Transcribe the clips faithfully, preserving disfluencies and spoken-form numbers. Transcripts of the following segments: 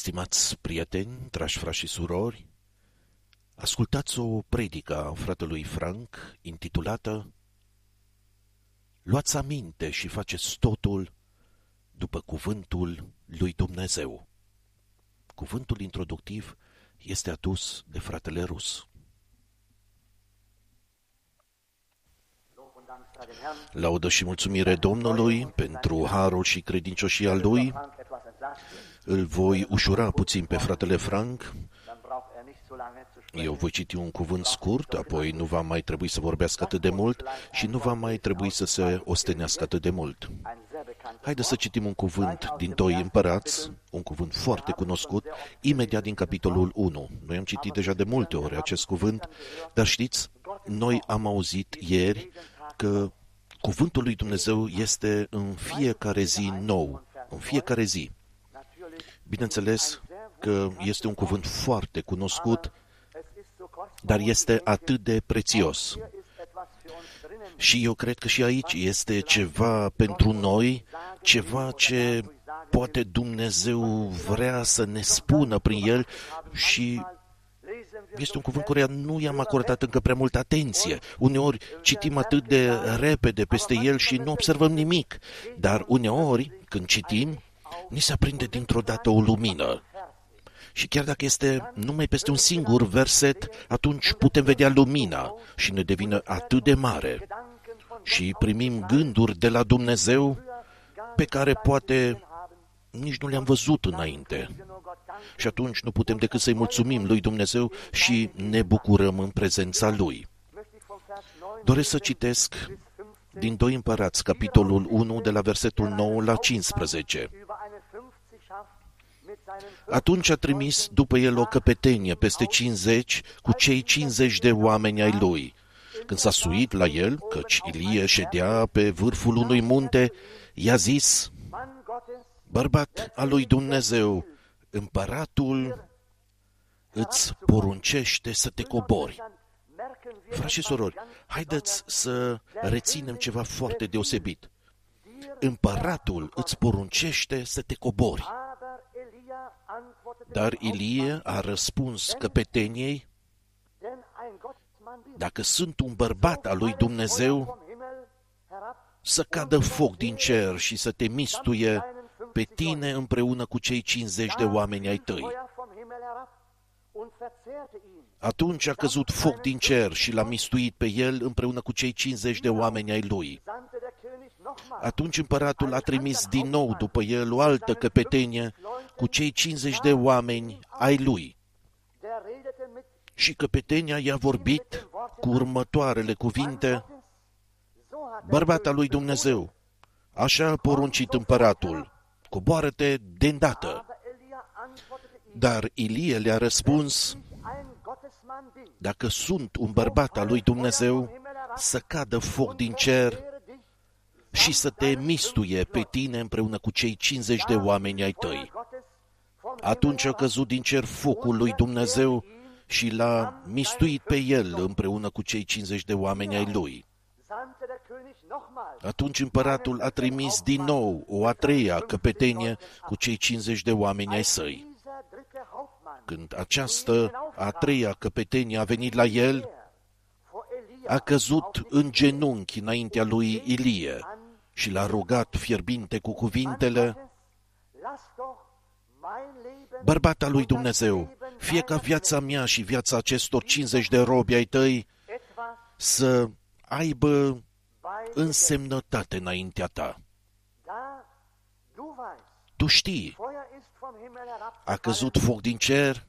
Stimați prieteni, dragi frați și surori, ascultați o predică a fratelui Frank intitulată Luați aminte și faceți totul după cuvântul lui Dumnezeu. Cuvântul introductiv este adus de fratele Rus. Laudă și mulțumire Domnului pentru harul și credincioșia Lui. Îl voi ușura puțin pe fratele Frank. Eu voi citi un cuvânt scurt, apoi nu va mai trebui să vorbească atât de mult și nu va mai trebui să se ostenească atât de mult. Haideți să citim un cuvânt din doi Împărați, un cuvânt foarte cunoscut, imediat din capitolul unu. Noi am citit deja de multe ori acest cuvânt, dar știți, noi am auzit ieri că cuvântul lui Dumnezeu este în fiecare zi nou, în fiecare zi. Bineînțeles că este un cuvânt foarte cunoscut, dar este atât de prețios. Și eu cred că și aici este ceva pentru noi, ceva ce poate Dumnezeu vrea să ne spună prin el și este un cuvânt care nu i-am acordat încă prea multă atenție. Uneori citim atât de repede peste el și nu observăm nimic, dar uneori, când citim, ni se aprinde dintr-o dată o lumină. Și chiar dacă este numai peste un singur verset, atunci putem vedea lumina și ne devine atât de mare. Și primim gânduri de la Dumnezeu pe care poate nici nu le-am văzut înainte. Și atunci nu putem decât să-i mulțumim lui Dumnezeu și ne bucurăm în prezența Lui. Doresc să citesc din doi Împărați, capitolul unu, de la versetul nouă la cincisprezece. Atunci a trimis după el o căpetenie peste cincizeci cu cei cincizeci de oameni ai lui. Când s-a suit la el, căci Ilie ședea pe vârful unui munte, i-a zis: Bărbat al lui Dumnezeu, împăratul îți poruncește să te cobori. Frați și surori, haideți să reținem ceva foarte deosebit. Împăratul îți poruncește să te cobori. Dar Ilie a răspuns căpeteniei: Dacă sunt un bărbat al lui Dumnezeu, să cadă foc din cer și să te mistuie pe tine împreună cu cei cincizeci de oameni ai tăi. Atunci a căzut foc din cer și l-a mistuit pe el împreună cu cei cincizeci de oameni ai lui. Atunci împăratul a trimis din nou după el o altă căpetenie cu cei cincizeci de oameni ai lui. Și căpetenia i-a vorbit cu următoarele cuvinte: Bărbat al lui Dumnezeu, așa a poruncit împăratul, coboară-te de îndată. Dar Ilie le-a răspuns: Dacă sunt un bărbat al lui Dumnezeu, să cadă foc din cer și să te mistuie pe tine împreună cu cei cincizeci de oameni ai tăi. Atunci a căzut din cer focul lui Dumnezeu și l-a mistuit pe el împreună cu cei cincizeci de oameni ai lui. Atunci împăratul a trimis din nou o a treia căpetenie cu cei cincizeci de oameni ai săi. Când această a treia căpetenie a venit la el, a căzut în genunchi înaintea lui Ilie și l-a rugat fierbinte cu cuvintele: Bărbat al lui Dumnezeu, fie ca viața mea și viața acestor cincizeci de robi ai tăi să aibă însemnătate înaintea ta. Tu știi, a căzut foc din cer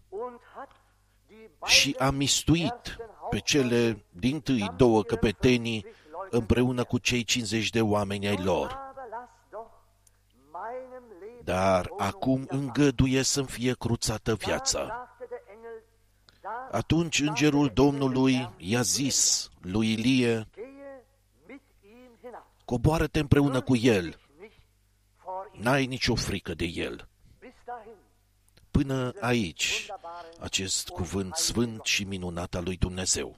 și a mistuit pe cele dintâi două căpetenii împreună cu cei cincizeci de oameni ai lor. Dar acum îngăduie să-mi fie cruțată viața. Atunci îngerul Domnului i-a zis lui Ilie: Coboară-te împreună cu el, n-ai nicio frică de el. Până aici, acest cuvânt sfânt și minunat al lui Dumnezeu.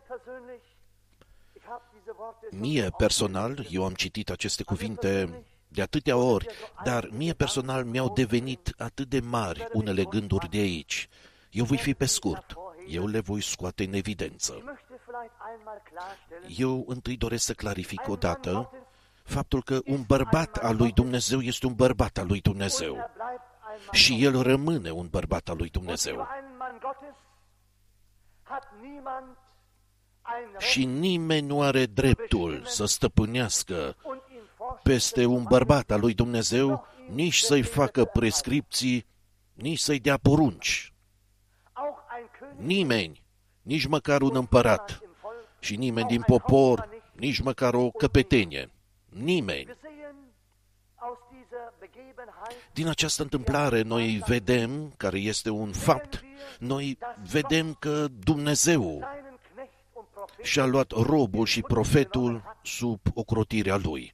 Mie, personal, eu am citit aceste cuvinte de atâtea ori, dar mie personal mi-au devenit atât de mari unele gânduri de aici. Eu voi fi pe scurt, eu le voi scoate în evidență. Eu întâi doresc să clarific o dată faptul că un bărbat al lui Dumnezeu este un bărbat al lui Dumnezeu și el rămâne un bărbat al lui Dumnezeu. Și nimeni nu are dreptul să stăpânească peste un bărbat al lui Dumnezeu, nici să-i facă prescripții, nici să-i dea porunci. Nimeni, nici măcar un împărat și nimeni din popor, nici măcar o căpetenie. Nimeni. Din această întâmplare noi vedem, care este un fapt, noi vedem că Dumnezeu și-a luat robul și profetul sub ocrotirea lui.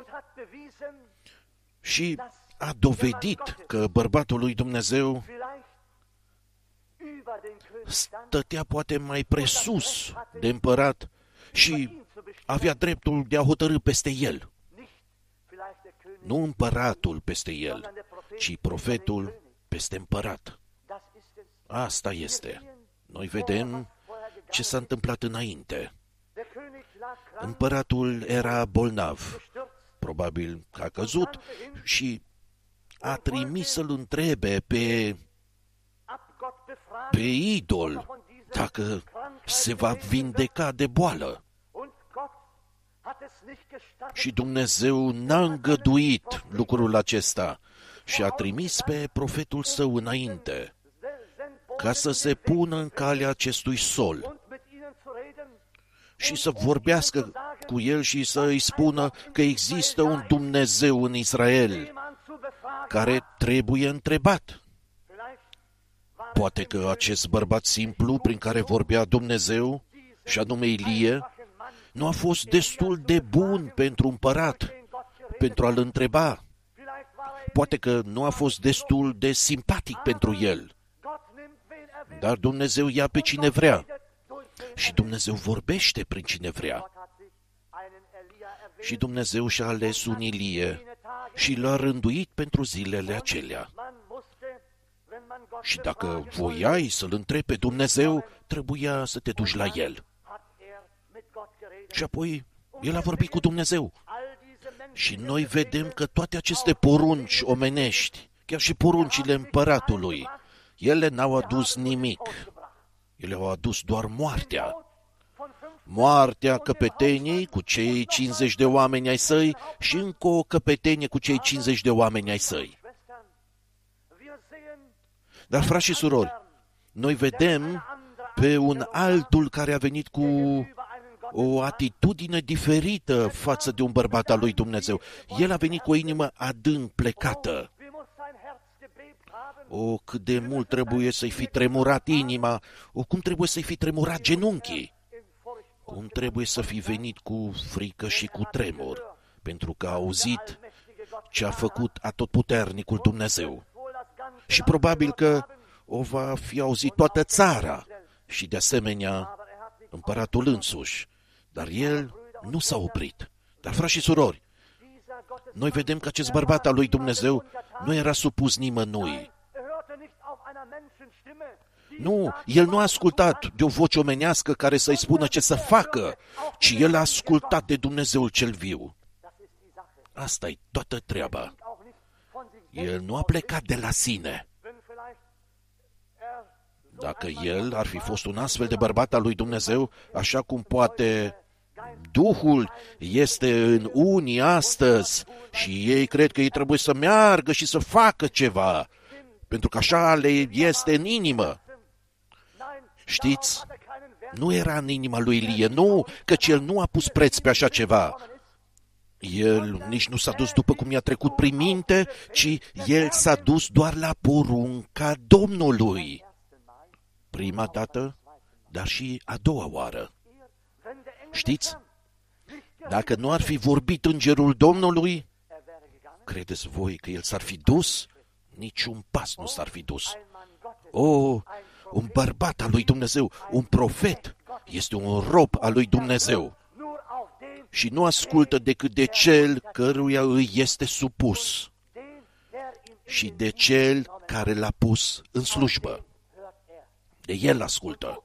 Și a dovedit că bărbatul lui Dumnezeu stătea poate mai presus de împărat și avea dreptul de a hotărî peste el. Nu împăratul peste el, ci profetul peste împărat. Asta este. Noi vedem ce s-a întâmplat înainte. Împăratul era bolnav, probabil că a căzut și a trimis să-l întrebe pe, pe idol dacă se va vindeca de boală. Și Dumnezeu n-a îngăduit lucrul acesta și a trimis pe profetul său înainte, ca să se pună în calea acestui sol și să vorbească cu el și să îi spună că există un Dumnezeu în Israel care trebuie întrebat. Poate că acest bărbat simplu prin care vorbea Dumnezeu, și anume Ilie, nu a fost destul de bun pentru împărat, pentru a-l întreba. Poate că nu a fost destul de simpatic pentru el. Dar Dumnezeu ia pe cine vrea. Și Dumnezeu vorbește prin cine vrea. Și Dumnezeu și-a ales un Ilie și l-a rânduit pentru zilele acelea. Și dacă voiai să-l întrebi pe Dumnezeu, trebuia să te duci la el. Și apoi el a vorbit cu Dumnezeu. Și noi vedem că toate aceste porunci omenești, chiar și poruncile împăratului, ele n-au adus nimic. Ele au adus doar moartea. Moartea căpeteniei cu cei cincizeci de oameni ai săi și încă o căpetenie cu cei cincizeci de oameni ai săi. Dar, frați și surori, noi vedem pe un altul care a venit cu o atitudine diferită față de un bărbat al lui Dumnezeu. El a venit cu o inimă adânc plecată. O, cât de mult trebuie să-i fi tremurat inima, o, cum trebuie să-i fi tremurat genunchii, cum trebuie să fi venit cu frică și cu tremur, pentru că a auzit ce a făcut atotputernicul Dumnezeu. Și probabil că o va fi auzit toată țara și, de asemenea, împăratul însuși. Dar el nu s-a oprit. Dar, frați și surori, noi vedem că acest bărbat al lui Dumnezeu nu era supus nimănui. Nu, el nu a ascultat de o voce omenească care să-i spună ce să facă, ci el a ascultat de Dumnezeul cel viu. Asta-i toată treaba. El nu a plecat de la sine. Dacă el ar fi fost un astfel de bărbat al lui Dumnezeu, așa cum poate Duhul este în unii astăzi și ei cred că ei trebuie să meargă și să facă ceva, pentru că așa le este în inimă. Știți, nu era în inima lui Ilie, nu, căci el nu a pus preț pe așa ceva. El nici nu s-a dus după cum i-a trecut prin minte, ci el s-a dus doar la porunca Domnului. Prima dată, dar și a doua oară. Știți, dacă nu ar fi vorbit îngerul Domnului, credeți voi că el s-ar fi dus? Niciun pas nu s-ar fi dus. O, un bărbat al lui Dumnezeu, un profet, este un rob al lui Dumnezeu. și nu ascultă decât de cel căruia îi este supus și de cel care l-a pus în slujbă. De el ascultă.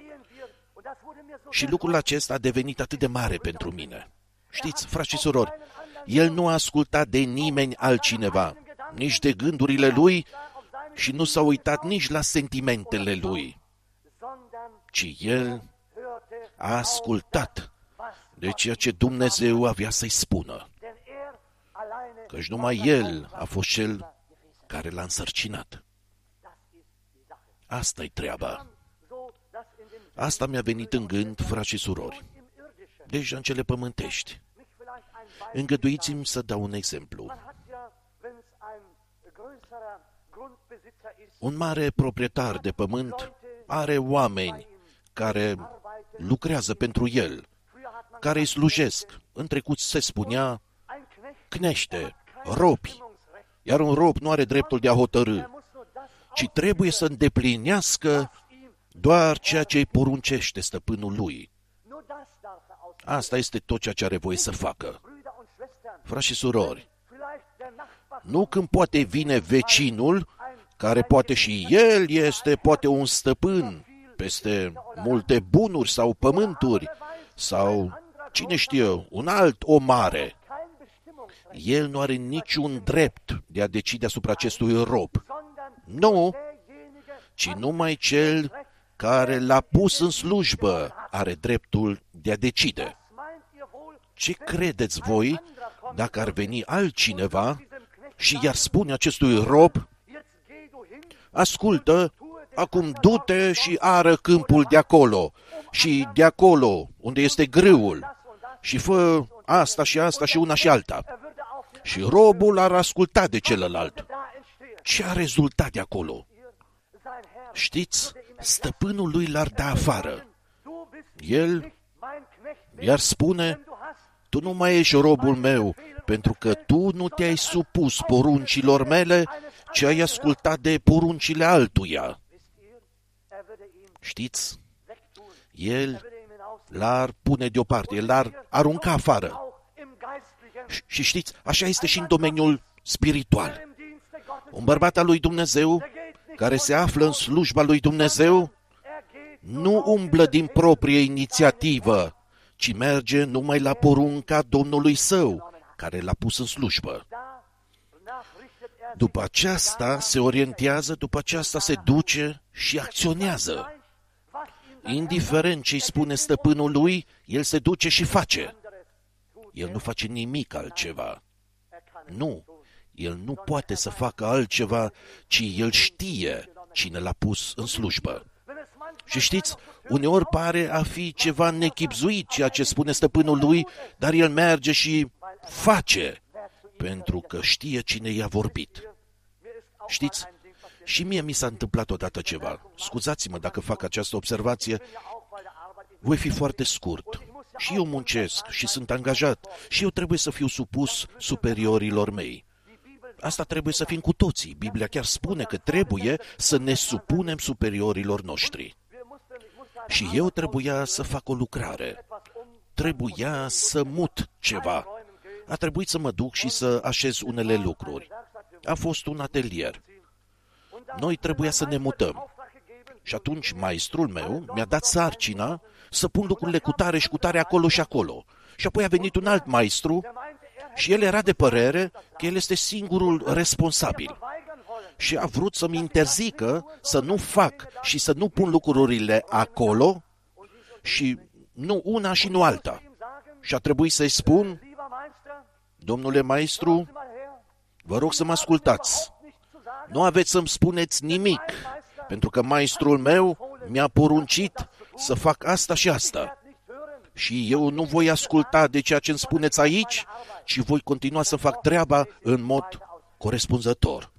Și lucrul acesta a devenit atât de mare pentru mine. Știți, frați și surori, el nu a ascultat de nimeni altcineva, nici de gândurile lui și nu s-a uitat nici la sentimentele lui, ci el a ascultat de ceea ce Dumnezeu avea să-i spună, căci numai el a fost cel care l-a însărcinat. Asta-i treaba. Asta mi-a venit în gând, frați și surori, deja în cele pământești. Îngăduiți-mi să dau un exemplu. Un mare proprietar de pământ are oameni care lucrează pentru el, care îi slujesc. În trecut se spunea cnește, robi, iar un rob nu are dreptul de a hotărî, ci trebuie să îndeplinească doar ceea ce îi poruncește stăpânul lui. Asta este tot ceea ce are voie să facă. Frați și surori, nu când poate vine vecinul, care poate și el este poate un stăpân peste multe bunuri sau pământuri, sau, cine știe, un alt om mare. El nu are niciun drept de a decide asupra acestui rob. Nu, ci numai cel care l-a pus în slujbă are dreptul de a decide. Ce credeți voi dacă ar veni altcineva și i-ar spune acestui rob: ascultă, acum du-te și ară câmpul de acolo și de acolo unde este grâul și fă asta și asta și una și alta. Și robul ar asculta de celălalt. Ce a rezultat de acolo? Știți, stăpânul lui l-ar da afară. El i-ar spune: tu nu mai ești robul meu, pentru că tu nu te-ai supus poruncilor mele, ci ai ascultat de poruncile altuia. Știți, el l-ar pune deoparte, el l-ar arunca afară. Și știți, așa este și în domeniul spiritual. Un bărbat al lui Dumnezeu, care se află în slujba lui Dumnezeu, nu umblă din proprie inițiativă, ci merge numai la porunca Domnului său, care l-a pus în slujbă. După aceasta se orientează, după aceasta se duce și acționează. Indiferent ce îi spune stăpânul lui, el se duce și face. El nu face nimic altceva. Nu, el nu poate să facă altceva, ci el știe cine l-a pus în slujbă. Și știți, uneori pare a fi ceva nechibzuit ceea ce spune stăpânul lui, dar el merge și face, pentru că știe cine i-a vorbit. Știți, și mie mi s-a întâmplat odată ceva. Scuzați-mă dacă fac această observație, voi fi foarte scurt. Și eu muncesc și sunt angajat și eu trebuie să fiu supus superiorilor mei. Asta trebuie să fim cu toții. Biblia chiar spune că trebuie să ne supunem superiorilor noștri. Și eu trebuia să fac o lucrare. Trebuia să mut ceva. A trebuit să mă duc și să așez unele lucruri. A fost un atelier. Noi trebuia să ne mutăm. Și atunci maestrul meu mi-a dat sarcina să pun lucrurile cu tare și cu tare acolo și acolo. Și apoi a venit un alt maestru și el era de părere că el este singurul responsabil. Și a vrut să-mi interzică să nu fac și să nu pun lucrurile acolo și nu una și nu alta. Și a trebuit să-i spun: domnule maestru, vă rog să mă ascultați. Nu aveți să-mi spuneți nimic, pentru că maestrul meu mi-a poruncit să fac asta și asta. Și eu nu voi asculta de ceea ce îmi spuneți aici, ci voi continua să fac treaba în mod corespunzător.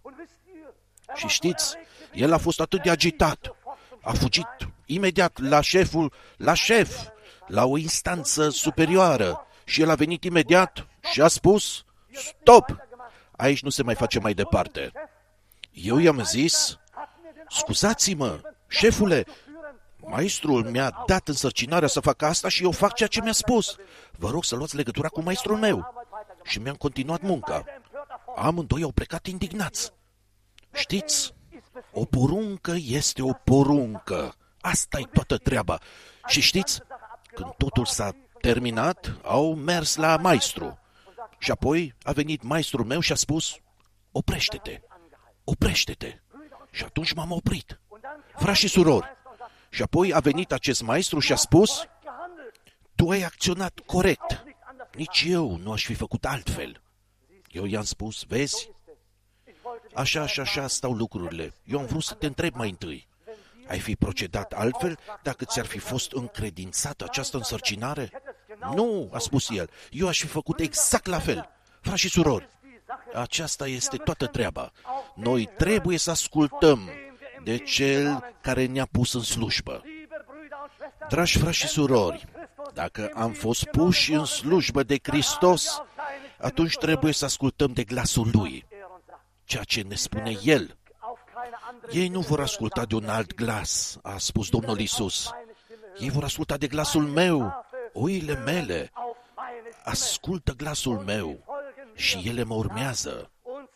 Și știți, el a fost atât de agitat, a fugit imediat la șeful, la șef, la o instanță superioară și el a venit imediat și a spus: stop, aici nu se mai face mai departe. Eu i-am zis: scuzați-mă, șefule, maestrul mi-a dat însărcinarea să fac asta și eu fac ceea ce mi-a spus. vă rog să luați legătura cu maestrul meu. Și mi-am continuat munca. Amândoi au plecat indignați. Știți, o poruncă este o poruncă. Asta-i toată treaba. Și știți, când totul s-a terminat, au mers la maestru. Și apoi a venit maestrul meu și a spus, oprește-te, oprește-te. Și atunci m-am oprit. Frați și surori. Și apoi a venit acest maestru și a spus, tu ai acționat corect. Nici eu nu aș fi făcut altfel. Eu i-am spus, vezi, așa și așa stau lucrurile. Eu am vrut să te întreb mai întâi. Ai fi procedat altfel dacă ți-ar fi fost încredințată această însărcinare? Nu, a spus el, eu aș fi făcut exact la fel. Frați și surori, aceasta este toată treaba. Noi trebuie să ascultăm de Cel care ne-a pus în slujbă. Dragi frați și surori, dacă am fost puși în slujbă de Hristos, atunci trebuie să ascultăm de glasul Lui, ceea ce ne spune El. Ei nu vor asculta de un alt glas, a spus Domnul Iisus. Ei vor asculta de glasul meu, oile mele. Ascultă glasul meu și ele mă urmează.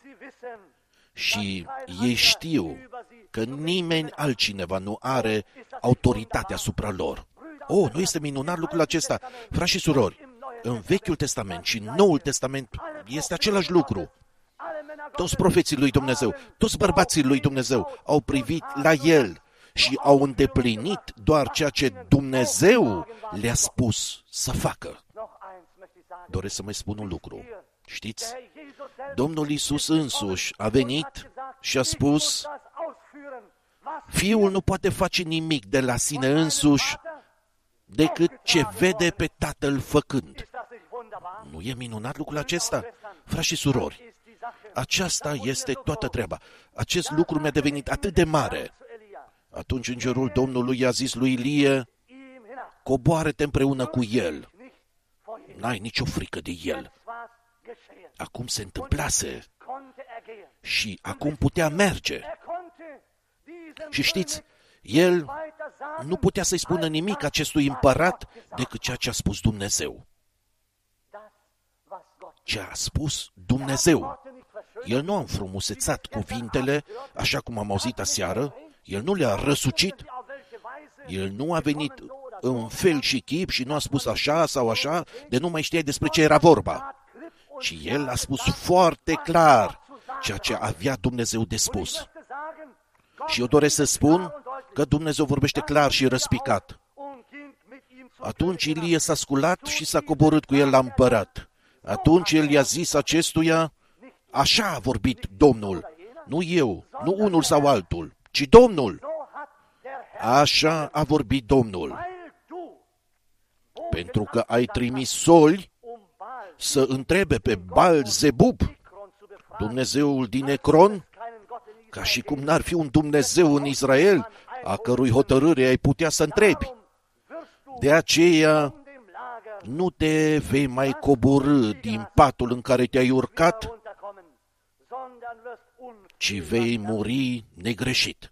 Și ei știu că nimeni altcineva nu are autoritate asupra lor. Oh, nu este minunat lucrul acesta? Frați și surori, în Vechiul Testament și în Noul Testament este același lucru. Toți profeții lui Dumnezeu, toți bărbații lui Dumnezeu au privit la El și au îndeplinit doar ceea ce Dumnezeu le-a spus să facă. Doresc să mai spun un lucru. Știți? Domnul Iisus însuși a venit și a spus, Fiul nu poate face nimic de la sine însuși decât ce vede pe Tatăl făcând. Nu e minunat lucrul acesta? Frați și surori, aceasta este toată treaba. Acest lucru mi-a devenit atât de mare. Atunci îngerul Domnului i-a zis lui Ilie, coboară-te împreună cu el. N-ai nicio frică de el. Acum se întâmplase și acum putea merge. Și știți, el nu putea să-i spună nimic acestui împărat decât ceea ce a spus Dumnezeu. Ce a spus Dumnezeu. El nu a înfrumusețat cuvintele, așa cum am auzit aseară, el nu le-a răsucit, el nu a venit în fel și chip și nu a spus așa sau așa, de nu mai știa despre ce era vorba, ci el a spus foarte clar ceea ce avea Dumnezeu de spus. Și eu doresc să spun că Dumnezeu vorbește clar și răspicat. Atunci Ilie s-a sculat și s-a coborât cu el la împărat. Atunci el i-a zis acestuia, așa a vorbit Domnul, nu eu, nu unul sau altul, ci Domnul. Așa a vorbit Domnul. Pentru că ai trimis soli să întrebe pe Baal-Zebub, Dumnezeul din Ecron, ca și cum n-ar fi un Dumnezeu în Israel, a cărui hotărâre ai putea să întrebi. De aceea nu te vei mai coborî din patul în care te-ai urcat, ci vei muri negreșit.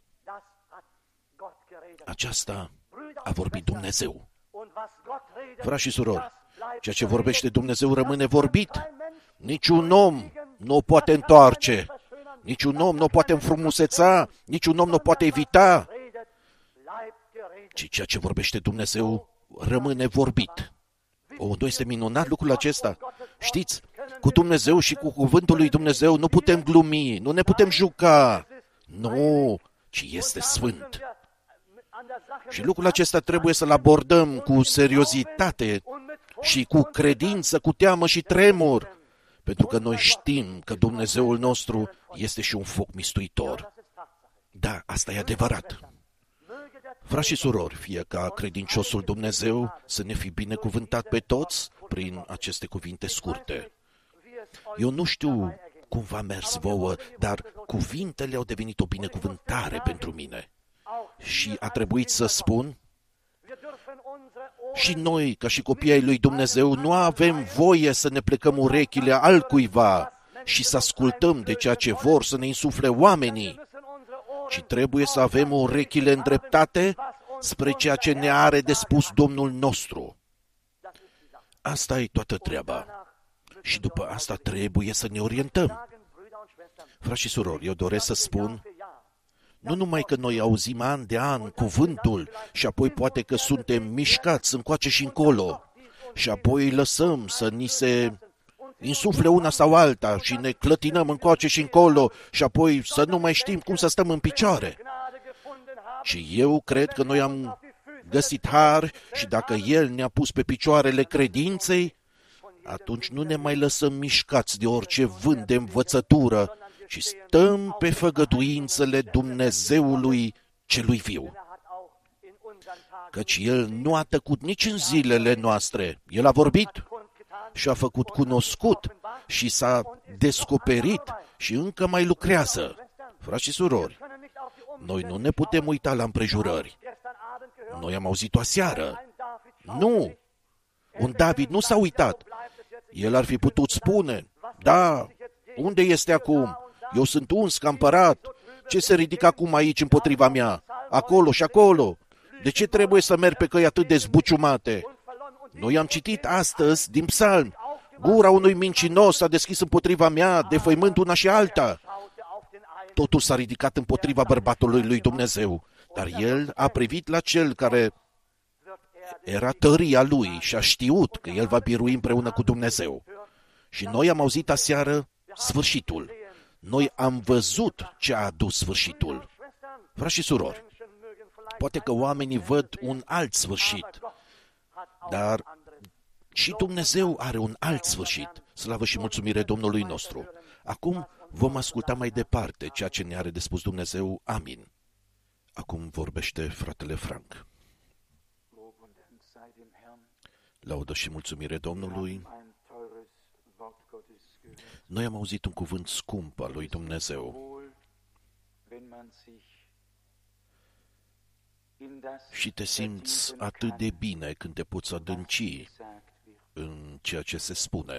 Aceasta a vorbit Dumnezeu. Frați și surori, ceea ce vorbește Dumnezeu rămâne vorbit. Niciun om nu o poate întoarce, niciun om nu o poate înfrumuseța, niciun om nu o poate evita, ci ceea ce vorbește Dumnezeu rămâne vorbit. O, nu este minunat lucrul acesta? Știți, cu Dumnezeu și cu cuvântul lui Dumnezeu nu putem glumi, nu ne putem juca. Nu, ci este sfânt. Și lucrul acesta trebuie să-l abordăm cu seriozitate și cu credință, cu teamă și tremur, pentru că noi știm că Dumnezeul nostru este și un foc mistuitor. Da, asta e adevărat. Frați și surori, fie ca credinciosul Dumnezeu să ne fi binecuvântat pe toți prin aceste cuvinte scurte. Eu nu știu cum v-a mers vouă, dar cuvintele au devenit o binecuvântare pentru mine. Și a trebuit să spun, și noi, ca și copiii ai lui Dumnezeu, nu avem voie să ne plecăm urechile altcuiva și să ascultăm de ceea ce vor să ne insufle oamenii, ci trebuie să avem urechile îndreptate spre ceea ce ne are de spus Domnul nostru. Asta e toată treaba. Și după asta trebuie să ne orientăm. Frați și surori, eu doresc să spun, nu numai că noi auzim an de an cuvântul și apoi poate că suntem mișcați încoace și încolo și apoi lăsăm să ni se insufle una sau alta și ne clătinăm încoace și încolo și apoi să nu mai știm cum să stăm în picioare. Și eu cred că noi am găsit har și dacă El ne-a pus pe picioarele credinței, atunci nu ne mai lăsăm mișcați de orice vânt de învățătură, ci stăm pe făgăduințele Dumnezeului celui viu. Căci El nu a tăcut nici în zilele noastre. El a vorbit și a făcut cunoscut și s-a descoperit și încă mai lucrează. Frați și surori, noi nu ne putem uita la împrejurări. Noi am auzit-o aseară. Nu! Un David nu s-a uitat. El ar fi putut spune, da, unde este acum? Eu sunt uns ca împărat. Ce se ridică acum aici împotriva mea? Acolo și acolo. De ce trebuie să merg pe căi atât de zbuciumate? Noi am citit astăzi din psalm. Gura unui mincinos s-a deschis împotriva mea, defăimând una și alta. Totul s-a ridicat împotriva bărbatului lui Dumnezeu, dar el a privit la cel care era tăria lui și a știut că el va birui împreună cu Dumnezeu. Și noi am auzit aseară sfârșitul. Noi am văzut ce a adus sfârșitul. Frați și surori, poate că oamenii văd un alt sfârșit, dar și Dumnezeu are un alt sfârșit. Slavă și mulțumire Domnului nostru. Acum vom asculta mai departe ceea ce ne are de spus Dumnezeu. Amin. Acum vorbește fratele Frank. Laudă și mulțumire Domnului. Noi am auzit un cuvânt scump al lui Dumnezeu. Și te simți atât de bine când te poți adânci în ceea ce se spune.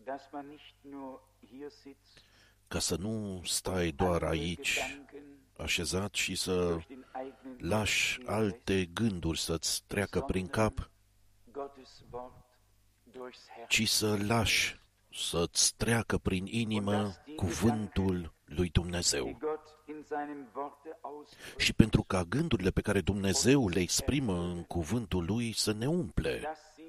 Ca să nu stai doar aici, așezat și să lași alte gânduri să-ți treacă prin cap, ci să lași să-ți treacă prin inimă cuvântul lui Dumnezeu. Și pentru ca gândurile pe care Dumnezeu le exprimă în cuvântul lui să ne umple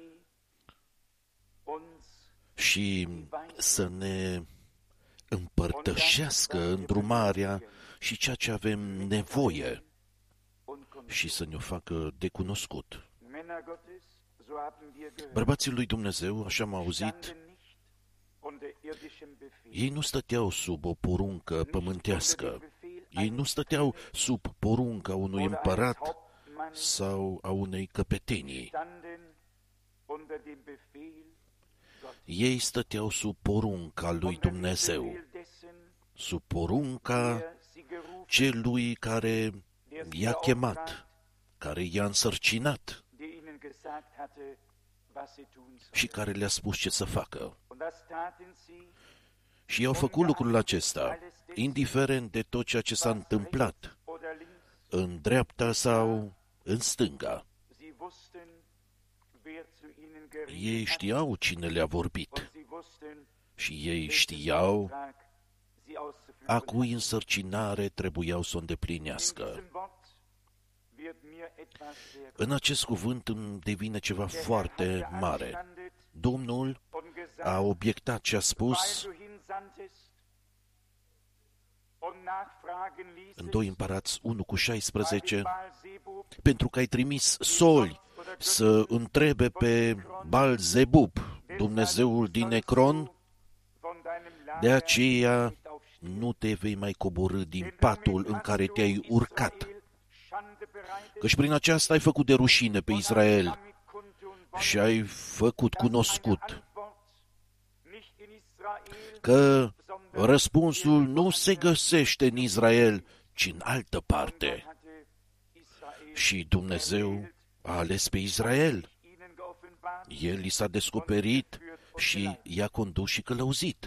și să ne împărtășească îndrumarea și ceea ce avem nevoie și să ne-o facă de cunoscut. Bărbații lui Dumnezeu, așa am auzit, ei nu stăteau sub o poruncă pământească. Ei nu stăteau sub porunca unui împărat sau a unei căpetenii. Ei stăteau sub porunca lui Dumnezeu, sub porunca celui care i-a chemat, care i-a însărcinat și care le-a spus ce să facă. Și ei au făcut lucrul acesta, indiferent de tot ceea ce s-a întâmplat, în dreapta sau în stânga. Ei știau cine le-a vorbit și ei știau a cui însărcinare trebuiau să o îndeplinească. În acest cuvânt îmi devine ceva foarte mare. Domnul a obiectat și a spus în doi Împărați unu cu șaisprezece, pentru că ai trimis soli să întrebe pe Baal-Zebub, Dumnezeul din Ecron, de aceea nu te vei mai coborî din patul în care te-ai urcat, căci prin aceasta ai făcut de rușine pe Israel și ai făcut cunoscut că răspunsul nu se găsește în Israel, ci în altă parte. Și Dumnezeu a ales pe Israel. El li s-a descoperit și i-a condus și călăuzit.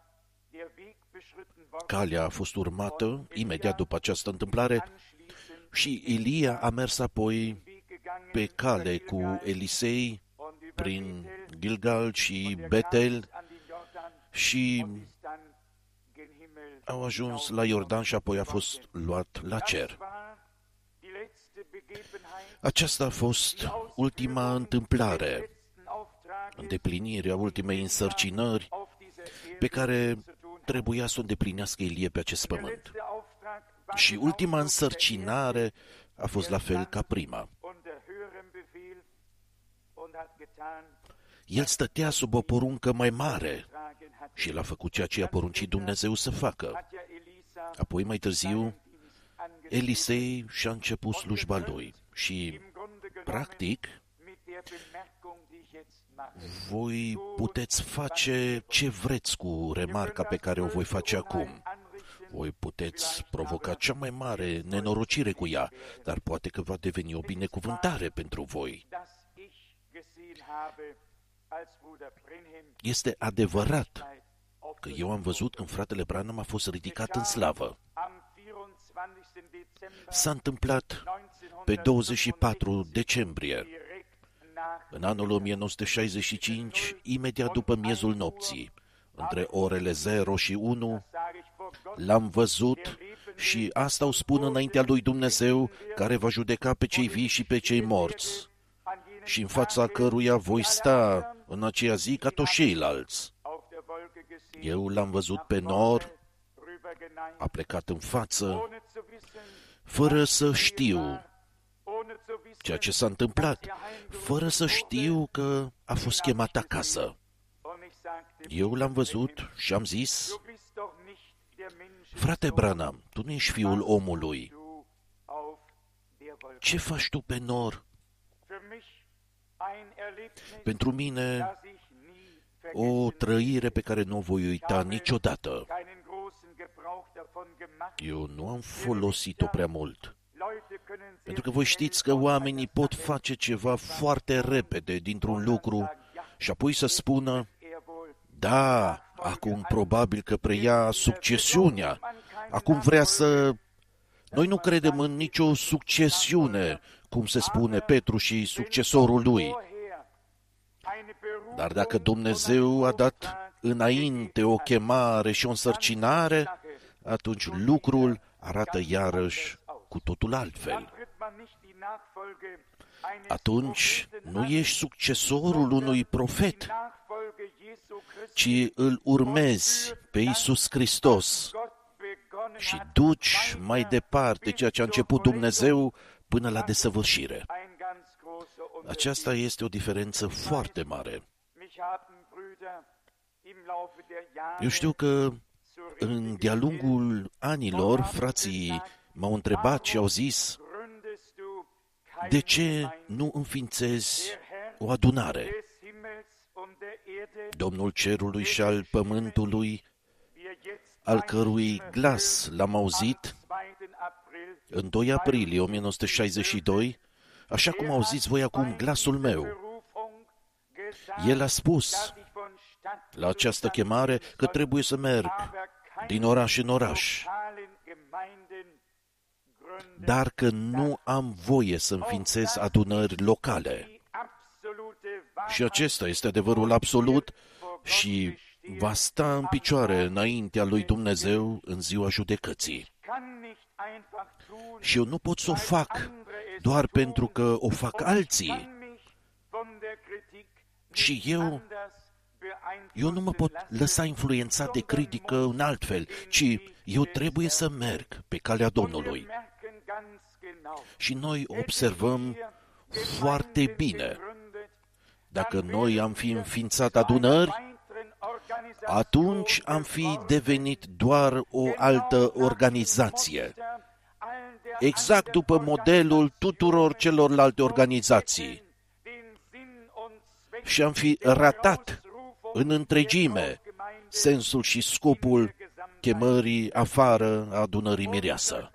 Calea a fost urmată imediat după această întâmplare Și Ilia a mers apoi pe cale cu Elisei prin Gilgal și Betel și au ajuns la Iordan și apoi a fost luat la cer. Aceasta a fost ultima întâmplare, îndeplinirea ultimei însărcinări pe care trebuia să o îndeplinească Ilie pe acest pământ. Și ultima însărcinare a fost la fel ca prima. El stătea sub o poruncă mai mare și el a făcut ceea ce a poruncit Dumnezeu să facă. Apoi, mai târziu, Elisei și-a început slujba lui și, practic, voi puteți face ce vreți cu remarca pe care o voi face acum. Voi puteți provoca cea mai mare nenorocire cu ea, dar poate că va deveni o binecuvântare pentru voi. Este adevărat că eu am văzut când fratele Branham a fost ridicat în slavă. S-a întâmplat pe douăzeci și patru decembrie, în anul o mie nouă sute șaizeci și cinci, imediat după miezul nopții, între orele zero și unu, l-am văzut și asta o spun înaintea lui Dumnezeu, care va judeca pe cei vii și pe cei morți, și în fața căruia voi sta în aceea zi ca toți ceilalți. Eu l-am văzut pe nor, a plecat în față, fără să știu ceea ce s-a întâmplat, fără să știu că a fost chemat acasă. Eu l-am văzut și am zis: frate Branham, tu nu ești fiul omului. Ce faci tu pe nor? Pentru mine, o trăire pe care nu o voi uita niciodată. Eu nu am folosit-o prea mult. Pentru că voi știți că oamenii pot face ceva foarte repede dintr-un lucru și apoi să spună: da, acum probabil că preia succesiunea. Acum vrea să... Noi nu credem în nicio succesiune, cum se spune Petru și succesorul lui. Dar dacă Dumnezeu a dat înainte o chemare și o însărcinare, atunci lucrul arată iarăși cu totul altfel. Atunci nu ești succesorul unui profet, ci îl urmezi pe Iisus Hristos și duci mai departe ceea ce a început Dumnezeu până la desăvârșire. Aceasta este o diferență foarte mare. Eu știu că în de-a lungul anilor, frații m-au întrebat și au zis: de ce nu înființezi o adunare? Domnul cerului și al pământului, al cărui glas l-am auzit în doi aprilie o mie nouă sute șaizeci și doi, așa cum auziți voi acum glasul meu. El a spus la această chemare că trebuie să merg din oraș în oraș, dar că nu am voie să înființez adunări locale. Și acesta este adevărul absolut și va sta în picioare înaintea lui Dumnezeu în ziua judecății. Și eu nu pot să o fac doar pentru că o fac alții. Și eu, eu nu mă pot lăsa influențat de critică în altfel, ci eu trebuie să merg pe calea Domnului. Și noi observăm foarte bine. Dacă noi am fi înființat adunări, atunci am fi devenit doar o altă organizație, exact după modelul tuturor celorlalte organizații. Și am fi ratat în întregime sensul și scopul chemării afară a adunării mireasă.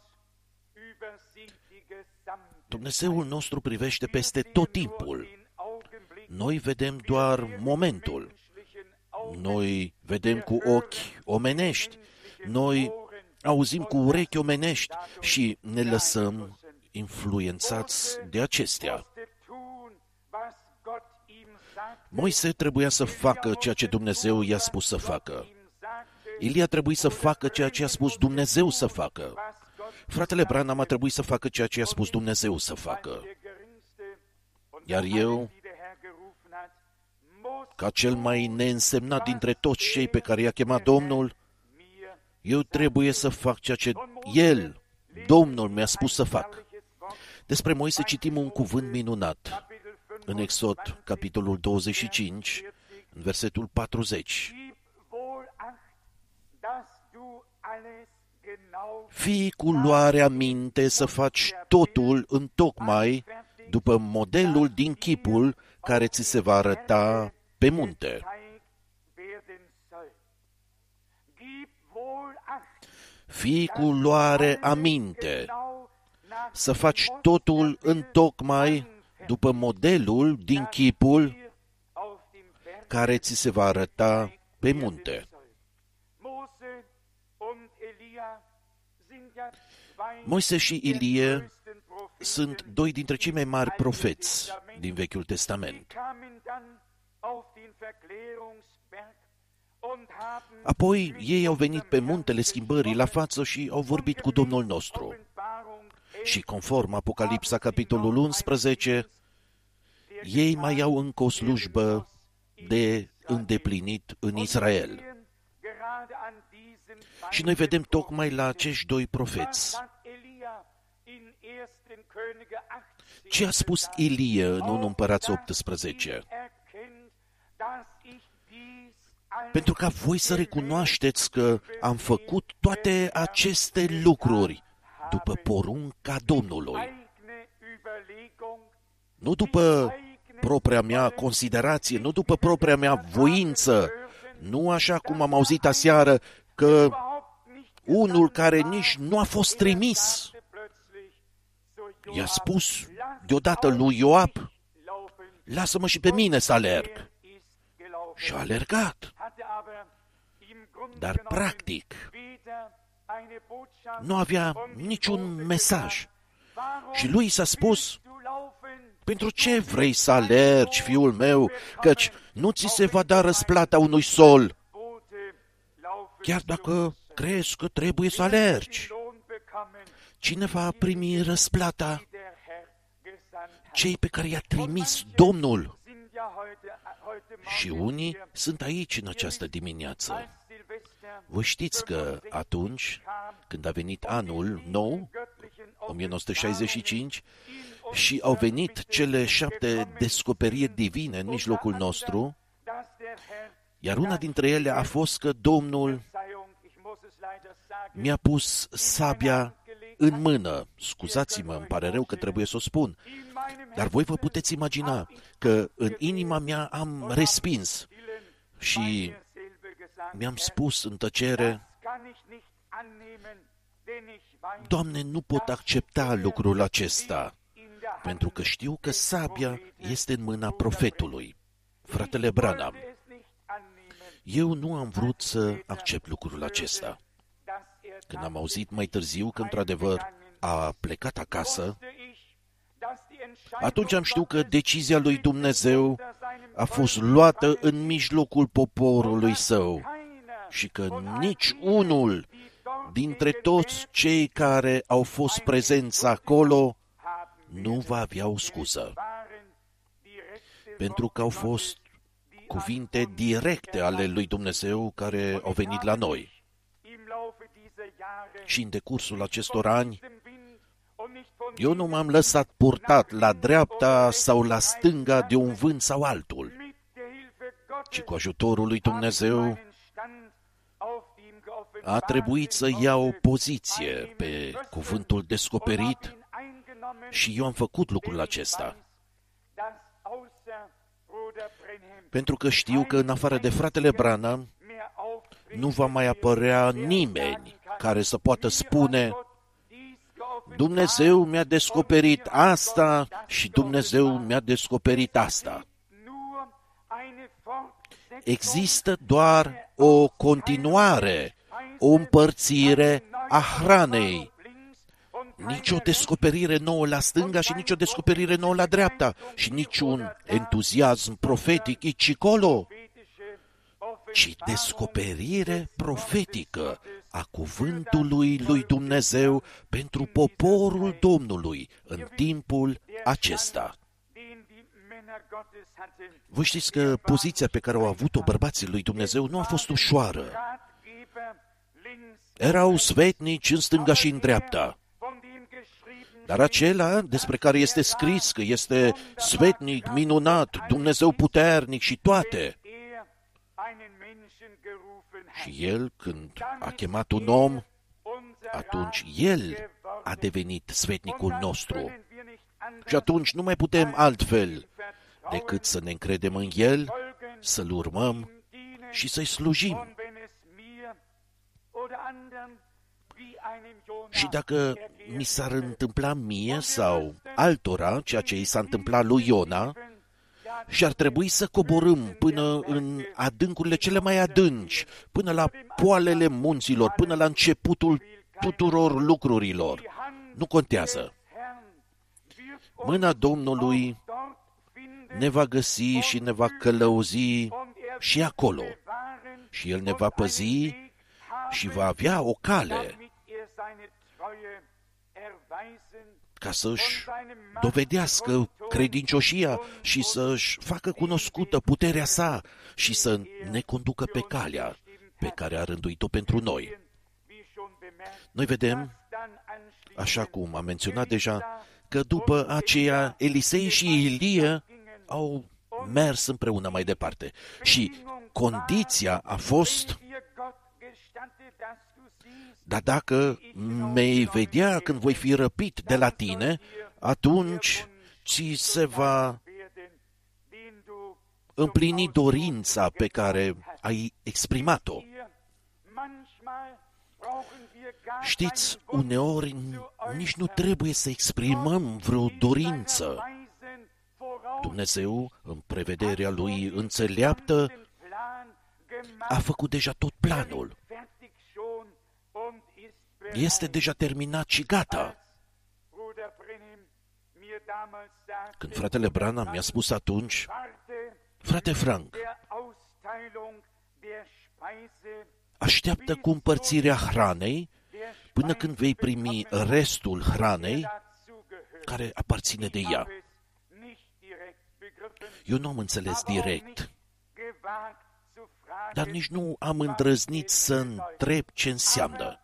Dumnezeul nostru privește peste tot timpul. Noi vedem doar momentul. Noi vedem cu ochi omenești. Noi auzim cu urechi omenești și ne lăsăm influențați de acestea. Moise trebuia să facă ceea ce Dumnezeu i-a spus să facă. Ilia trebuie să facă ceea ce a spus Dumnezeu să facă. Fratele Branham a trebuit să facă ceea ce a spus Dumnezeu să facă. Iar eu, ca cel mai neînsemnat dintre toți cei pe care i-a chemat Domnul, eu trebuie să fac ceea ce El, Domnul, mi-a spus să fac. Despre Moise citim un cuvânt minunat în Exod, capitolul douăzeci și cinci, în versetul patruzeci. Fii cu luarea minte să faci totul întocmai după modelul din chipul care ți se va arăta pe munte. Fii cu luare aminte să faci totul întocmai după modelul din chipul care ți se va arăta pe munte. Moise și Ilie sunt doi dintre cei mai mari profeți din Vechiul Testament. Apoi ei au venit pe muntele schimbării la față și au vorbit cu Domnul nostru. Și conform Apocalipsa, capitolul unsprezece, ei mai au încă o slujbă de îndeplinit în Israel. Și noi vedem tocmai la acești doi profeți. Ce a spus Ilie în unu Împărați optsprezece? Pentru ca voi să recunoașteți că am făcut toate aceste lucruri după porunca Domnului. Nu după propria mea considerație, nu după propria mea voință, nu așa cum am auzit aseară că unul care nici nu a fost trimis i-a spus deodată lui Ioab, lasă-mă și pe mine să alerg. Și a alergat. Dar practic nu avea niciun mesaj. Și lui s-a spus, pentru ce vrei să alergi, fiul meu, căci nu ți se va da răsplata unui sol, chiar dacă crezi că trebuie să alergi. Cine va primi răsplata? Cei pe care i-a trimis Domnul. Și unii sunt aici în această dimineață. Voi știți că atunci, când a venit anul nou, o mie nouă sute șaizeci și cinci, și au venit cele șapte descoperiri divine în mijlocul nostru, iar una dintre ele a fost că Domnul mi-a pus sabia în mână. Scuzați-mă, îmi pare rău că trebuie să o spun, dar voi vă puteți imagina că în inima mea am respins și mi-am spus în tăcere, Doamne, nu pot accepta lucrul acesta, pentru că știu că sabia este în mâna profetului, fratele Branham. Eu nu am vrut să accept lucrul acesta. Când am auzit mai târziu că, într-adevăr, a plecat acasă, atunci am știut că decizia lui Dumnezeu a fost luată în mijlocul poporului său și că nici unul dintre toți cei care au fost prezenți acolo nu va avea o scuză, pentru că au fost cuvinte directe ale lui Dumnezeu care au venit la noi. Și în decursul acestor ani, eu nu m-am lăsat purtat la dreapta sau la stânga de un vânt sau altul, ci cu ajutorul lui Dumnezeu a trebuit să iau o poziție pe cuvântul descoperit și eu am făcut lucrul acesta. Pentru că știu că în afară de fratele Branham nu va mai apărea nimeni care să poată spune Dumnezeu mi-a descoperit asta și Dumnezeu mi-a descoperit asta. Există doar o continuare, o împărțire a hranei. Nici o descoperire nouă la stânga și nici o descoperire nouă la dreapta și niciun entuziasm profetic aici colo, ci descoperire profetică a cuvântului lui Dumnezeu pentru poporul Domnului în timpul acesta. Voi știți că poziția pe care au avut-o bărbații lui Dumnezeu nu a fost ușoară. Erau svetnici în stânga și în dreapta. Dar acela despre care este scris că este svetnic, minunat, Dumnezeu puternic și toate. Și el, când a chemat un om, atunci el a devenit svetnicul nostru. Și atunci nu mai putem altfel decât să ne încredem în el, să-l urmăm și să-i slujim. Și dacă mi s-ar întâmpla mie sau altora ceea ce i s-a întâmplat lui Iona, și ar trebui să coborâm până în adâncurile cele mai adânci, până la poalele munților, până la începutul tuturor lucrurilor. Nu contează. Mâna Domnului ne va găsi și ne va călăuzi și acolo. Și El ne va păzi și va avea o cale ca să-și dovedească credincioșia și să-și facă cunoscută puterea sa și să ne conducă pe calea pe care a rânduit-o pentru noi. Noi vedem, așa cum am menționat deja, că după aceea Elisei și Ilie au mers împreună mai departe. Și condiția a fost: dar dacă mei vedea când voi fi răpit de la tine, atunci ți se va împlini dorința pe care ai exprimat-o. Știți, uneori nici nu trebuie să exprimăm vreo dorință. Dumnezeu, în prevederea Lui înțeleaptă, a făcut deja tot planul. Este deja terminat și gata. Când fratele Branham mi-a spus atunci: frate Frank, așteaptă cu împărțirea hranei până când vei primi restul hranei care aparține de ea. Eu nu am înțeles direct, dar nici nu am îndrăznit să întreb ce înseamnă.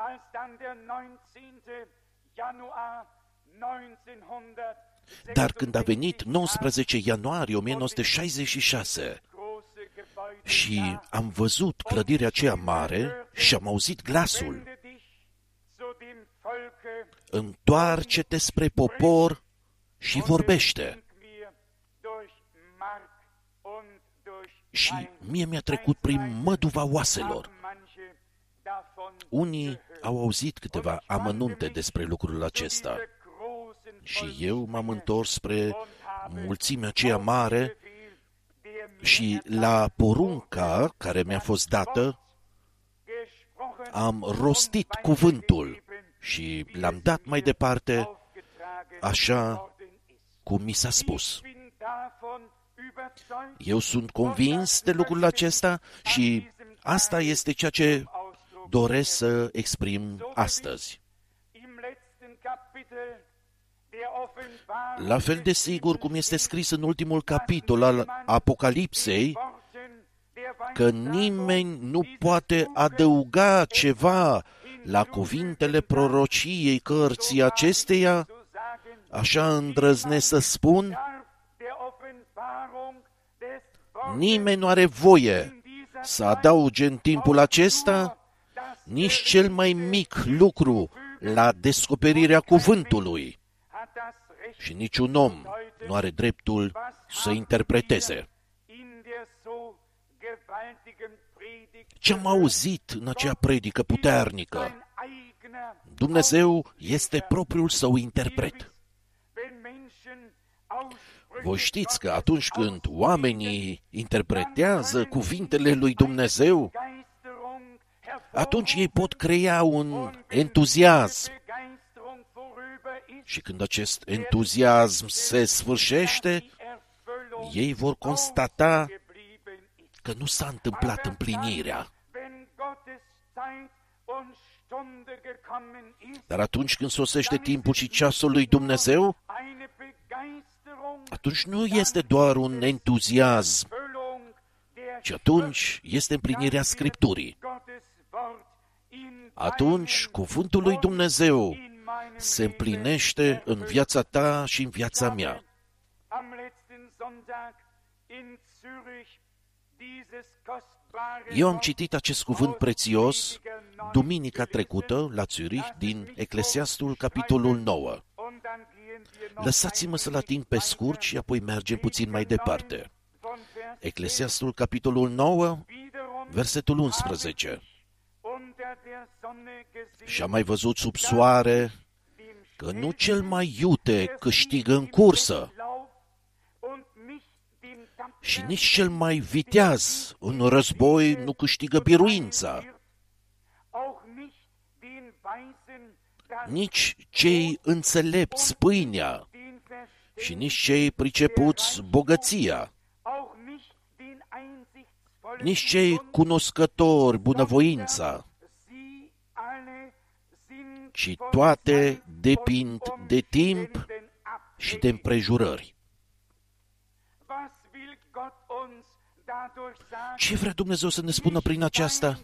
Dar când a venit nouăsprezece ianuarie o mie nouă sute șaizeci și șase și am văzut clădirea aceea mare și am auzit glasul: întoarce-te spre popor și vorbește. Și mie mi-a trecut prin măduva oaselor. Unii au auzit câteva amănunte despre lucrul acesta. Și eu m-am întors spre mulțimea aceea mare și la porunca care mi-a fost dată am rostit cuvântul și l-am dat mai departe așa cum mi s-a spus. Eu sunt convins de lucrul acesta și asta este ceea ce doresc să exprim astăzi. La fel de sigur cum este scris în ultimul capitol al Apocalipsei, că nimeni nu poate adăuga ceva la cuvintele prorociei cărții acesteia, așa îndrăznesc să spun, nimeni nu are voie să adauge în timpul acesta nici cel mai mic lucru la descoperirea cuvântului. Și niciun om nu are dreptul să interpreteze. Ce am auzit în acea predică puternică? Dumnezeu este propriul său interpret. Voi știți că atunci când oamenii interpretează cuvintele lui Dumnezeu, atunci ei pot crea un entuziasm. Și când acest entuziasm se sfârșește, ei vor constata că nu s-a întâmplat împlinirea. Dar atunci când sosește timpul și ceasul lui Dumnezeu, atunci nu este doar un entuziasm, ci atunci este împlinirea Scripturii. Atunci cuvântul lui Dumnezeu se împlinește în viața ta și în viața mea. Eu am citit acest cuvânt prețios duminica trecută la Zurich din Eclesiastul, capitolul nouă. Lăsați-mă să-l ating pe scurt și apoi mergem puțin mai departe. Eclesiastul, capitolul nouă, versetul unsprezece. Și am mai văzut sub soare că nu cel mai iute câștigă în cursă și nici cel mai viteaz în război nu câștigă biruința. Nici cei înțelepți pâinea și nici cei pricepuți bogăția. Nici cei cunoscători bunăvoința, ci toate depind de timp și de împrejurări. Ce vrea Dumnezeu să ne spună prin aceasta?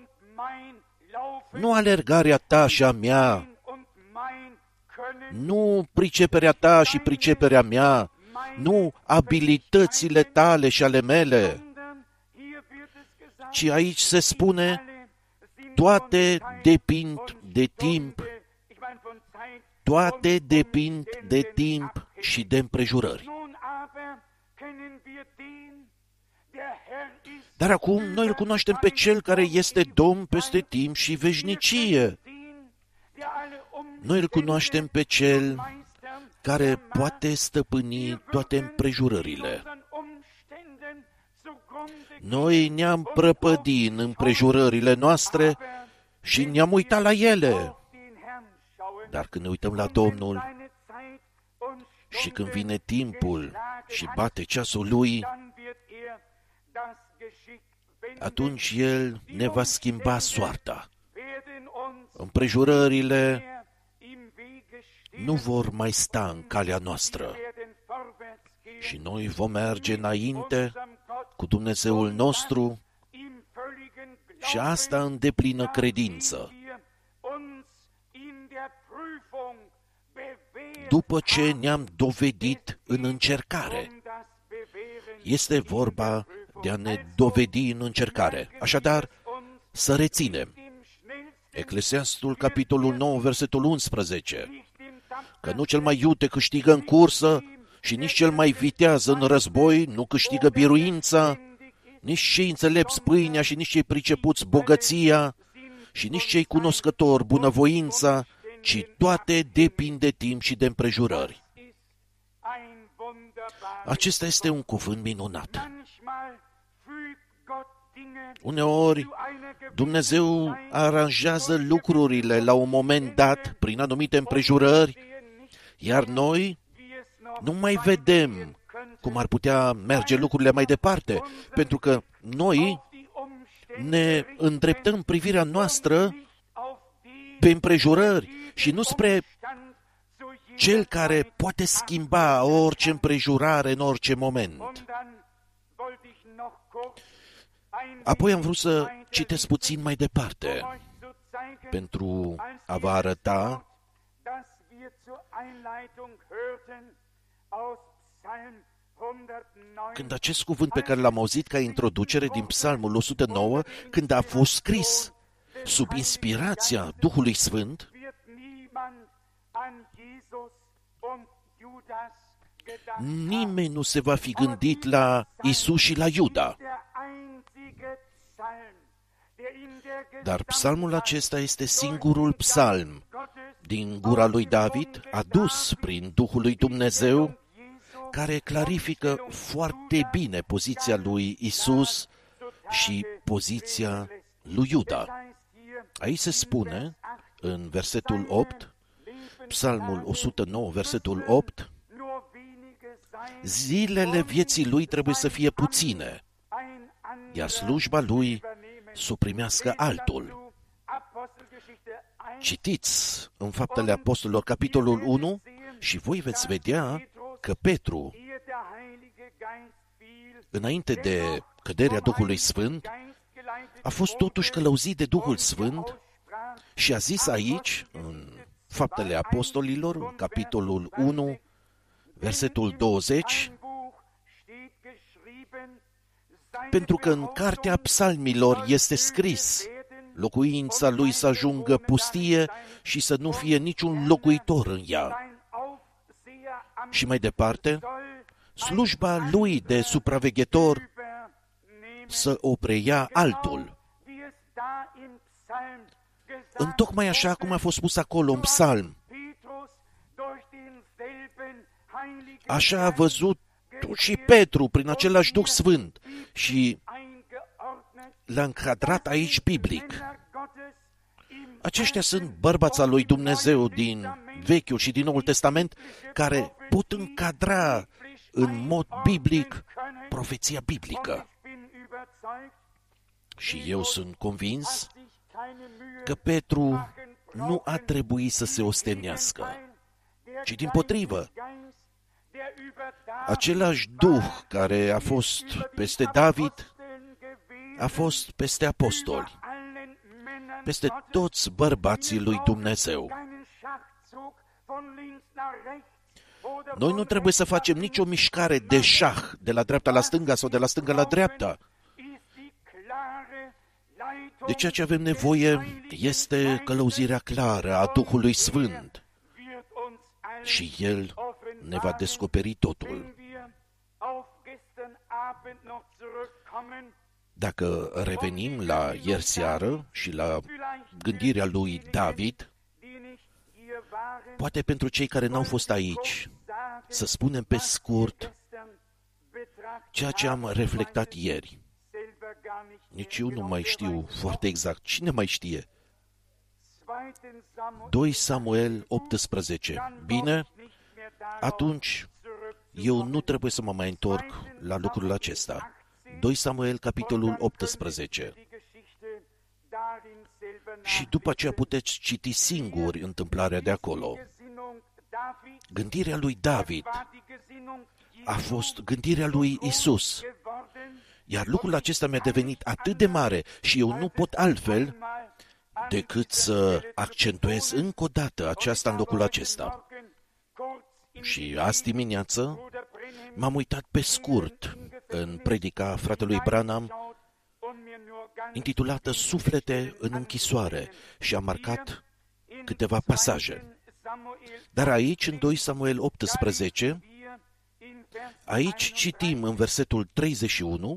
Nu alergarea ta și a mea, nu priceperea ta și priceperea mea, nu abilitățile tale și ale mele, ci aici se spune, toate depind de timp, toate depind de timp și de împrejurări. Dar acum noi îl cunoaștem pe Cel care este Domn peste timp și veșnicie. Noi îl cunoaștem pe Cel care poate stăpâni toate împrejurările. Noi ne-am prăpădit în împrejurările noastre și ne-am uitat la ele. Dar când ne uităm la Domnul și când vine timpul și bate ceasul Lui, atunci El ne va schimba soarta. Împrejurările nu vor mai sta în calea noastră și noi vom merge înainte cu Dumnezeul nostru și asta în deplină credință. După ce ne-am dovedit în încercare, este vorba de a ne dovedi în încercare. Așadar, să reținem. Eclesiastul, capitolul nouă, versetul unsprezece. Că nu cel mai iute câștigă în cursă și nici cel mai viteaz în război nu câștigă biruința, nici cei înțelepți pâinea și nici cei pricepuți bogăția și nici cei cunoscători bunăvoința, ci toate depind de timp și de împrejurări. Acesta este un cuvânt minunat. Uneori, Dumnezeu aranjează lucrurile la un moment dat, prin anumite împrejurări, iar noi nu mai vedem cum ar putea merge lucrurile mai departe, pentru că noi ne îndreptăm privirea noastră pe împrejurări și nu spre Cel care poate schimba orice împrejurare în orice moment. Apoi am vrut să citesc puțin mai departe pentru a vă arăta când acest cuvânt pe care l-am auzit ca introducere din Psalmul o sută nouă, când a fost scris sub inspirația Duhului Sfânt, nimeni nu se va fi gândit la Isus și la Iuda. Dar psalmul acesta este singurul psalm din gura lui David, adus prin Duhul lui Dumnezeu, care clarifică foarte bine poziția lui Isus și poziția lui Iuda. Aici se spune, în versetul opt, Psalmul o sută nouă, versetul opt, zilele vieții lui trebuie să fie puține, iar slujba lui să o primească altul. Citiți în Faptele Apostolilor, capitolul unu, și voi veți vedea că Petru, înainte de căderea Duhului Sfânt, a fost totuși călăuzit de Duhul Sfânt și a zis aici, în Faptele Apostolilor, capitolul unu, versetul douăzeci, pentru că în cartea psalmilor este scris, locuința lui să ajungă pustie și să nu fie niciun locuitor în ea. Și mai departe, slujba lui de supraveghetor să o preia altul. Întocmai așa cum a fost spus acolo în psalm, așa a văzut și Petru prin același Duh Sfânt și l-a încadrat aici biblic. Aceștia sunt bărbați al lui Dumnezeu din Vechiul și din Noul Testament care pot încadra în mod biblic profeția biblică. Și eu sunt convins că Petru nu a trebuit să se ostenească, ci dimpotrivă, același Duh care a fost peste David a fost peste apostoli, peste toți bărbații lui Dumnezeu. Noi nu trebuie să facem nicio mișcare de șah, de la dreapta la stânga sau de la stânga la dreapta. De ceea ce avem nevoie este călăuzirea clară a Duhului Sfânt și El ne va descoperi totul. Dacă revenim la ieri seară și la gândirea lui David, poate pentru cei care n-au fost aici, să spunem pe scurt ceea ce am reflectat ieri. Nici eu nu mai știu foarte exact. Cine mai știe? doi Samuel optsprezece. Bine, atunci eu nu trebuie să mă mai întorc la lucrul acesta. doi Samuel, capitolul optsprezece. Și după aceea puteți citi singuri întâmplarea de acolo. Gândirea lui David a fost gândirea lui Isus. Iar lucrul acesta mi-a devenit atât de mare și eu nu pot altfel decât să accentuez încă o dată aceasta în locul acesta. Și azi dimineață m-am uitat pe scurt în predica fratelui Branham, intitulată Suflete în închisoare, și am marcat câteva pasaje. Dar aici, în doi Samuel optsprezece, aici citim în versetul treizeci și unu,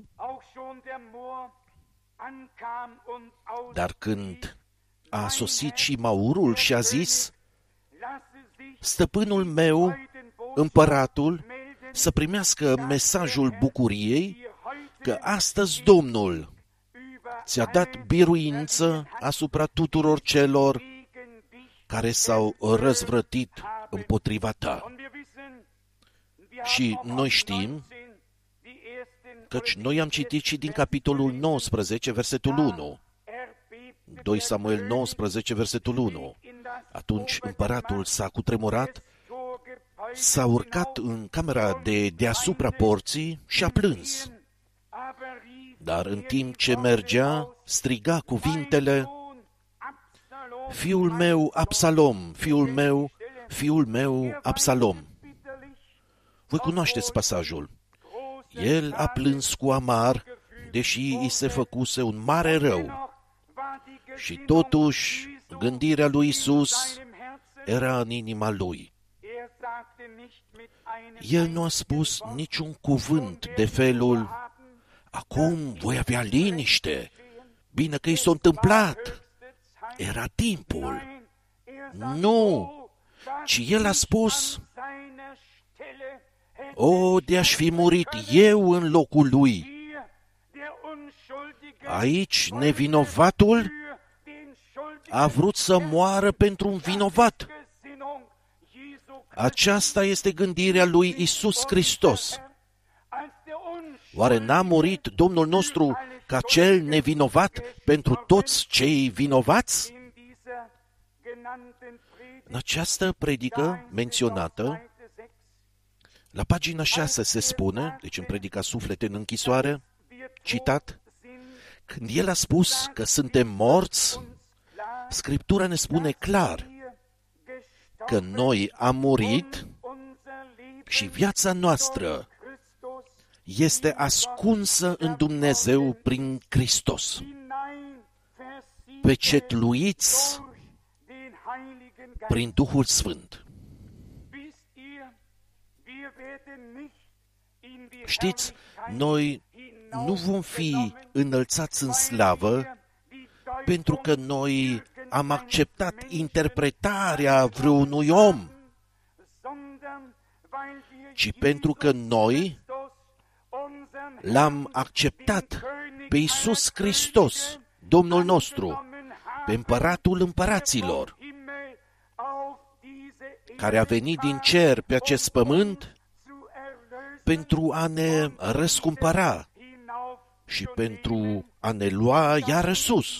dar când a sosit și Maurul și a zis, stăpânul meu, împăratul, să primească mesajul bucuriei că astăzi Domnul ți-a dat biruință asupra tuturor celor care s-au răzvrătit împotriva ta. Și noi știm, căci noi am citit și din capitolul nouăsprezece, versetul unu. doi Samuel nouăsprezece, versetul unu. Atunci împăratul s-a cutremurat, s-a urcat în camera de deasupra porții și a plâns. Dar în timp ce mergea, striga cuvintele, fiul meu Absalom, fiul meu, fiul meu Absalom. Voi cunoașteți pasajul. El a plâns cu amar, deși i se făcuse un mare rău. Și totuși, gândirea lui Isus era în inima lui. El nu a spus niciun cuvânt de felul, acum voi avea liniște, bine că i s-a întâmplat. Era timpul. Nu, ci el a spus, o, de-aș fi murit eu în locul lui. Aici, nevinovatul a vrut să moară pentru un vinovat. Aceasta este gândirea lui Iisus Hristos. Oare n-a murit Domnul nostru ca cel nevinovat pentru toți cei vinovați? În această predică menționată, la pagina șase se spune, deci în predica Suflete în închisoare, citat, când El a spus că suntem morți, Scriptura ne spune clar că noi am murit și viața noastră este ascunsă în Dumnezeu prin Hristos. Pecetluiți prin Duhul Sfânt. Știți, noi nu vom fi înălțați în slavă pentru că noi am acceptat interpretarea vreunui om, ci pentru că noi l-am acceptat pe Iisus Hristos, Domnul nostru, pe Împăratul Împăraților, care a venit din cer pe acest pământ pentru a ne răscumpăra și pentru a ne lua iară sus.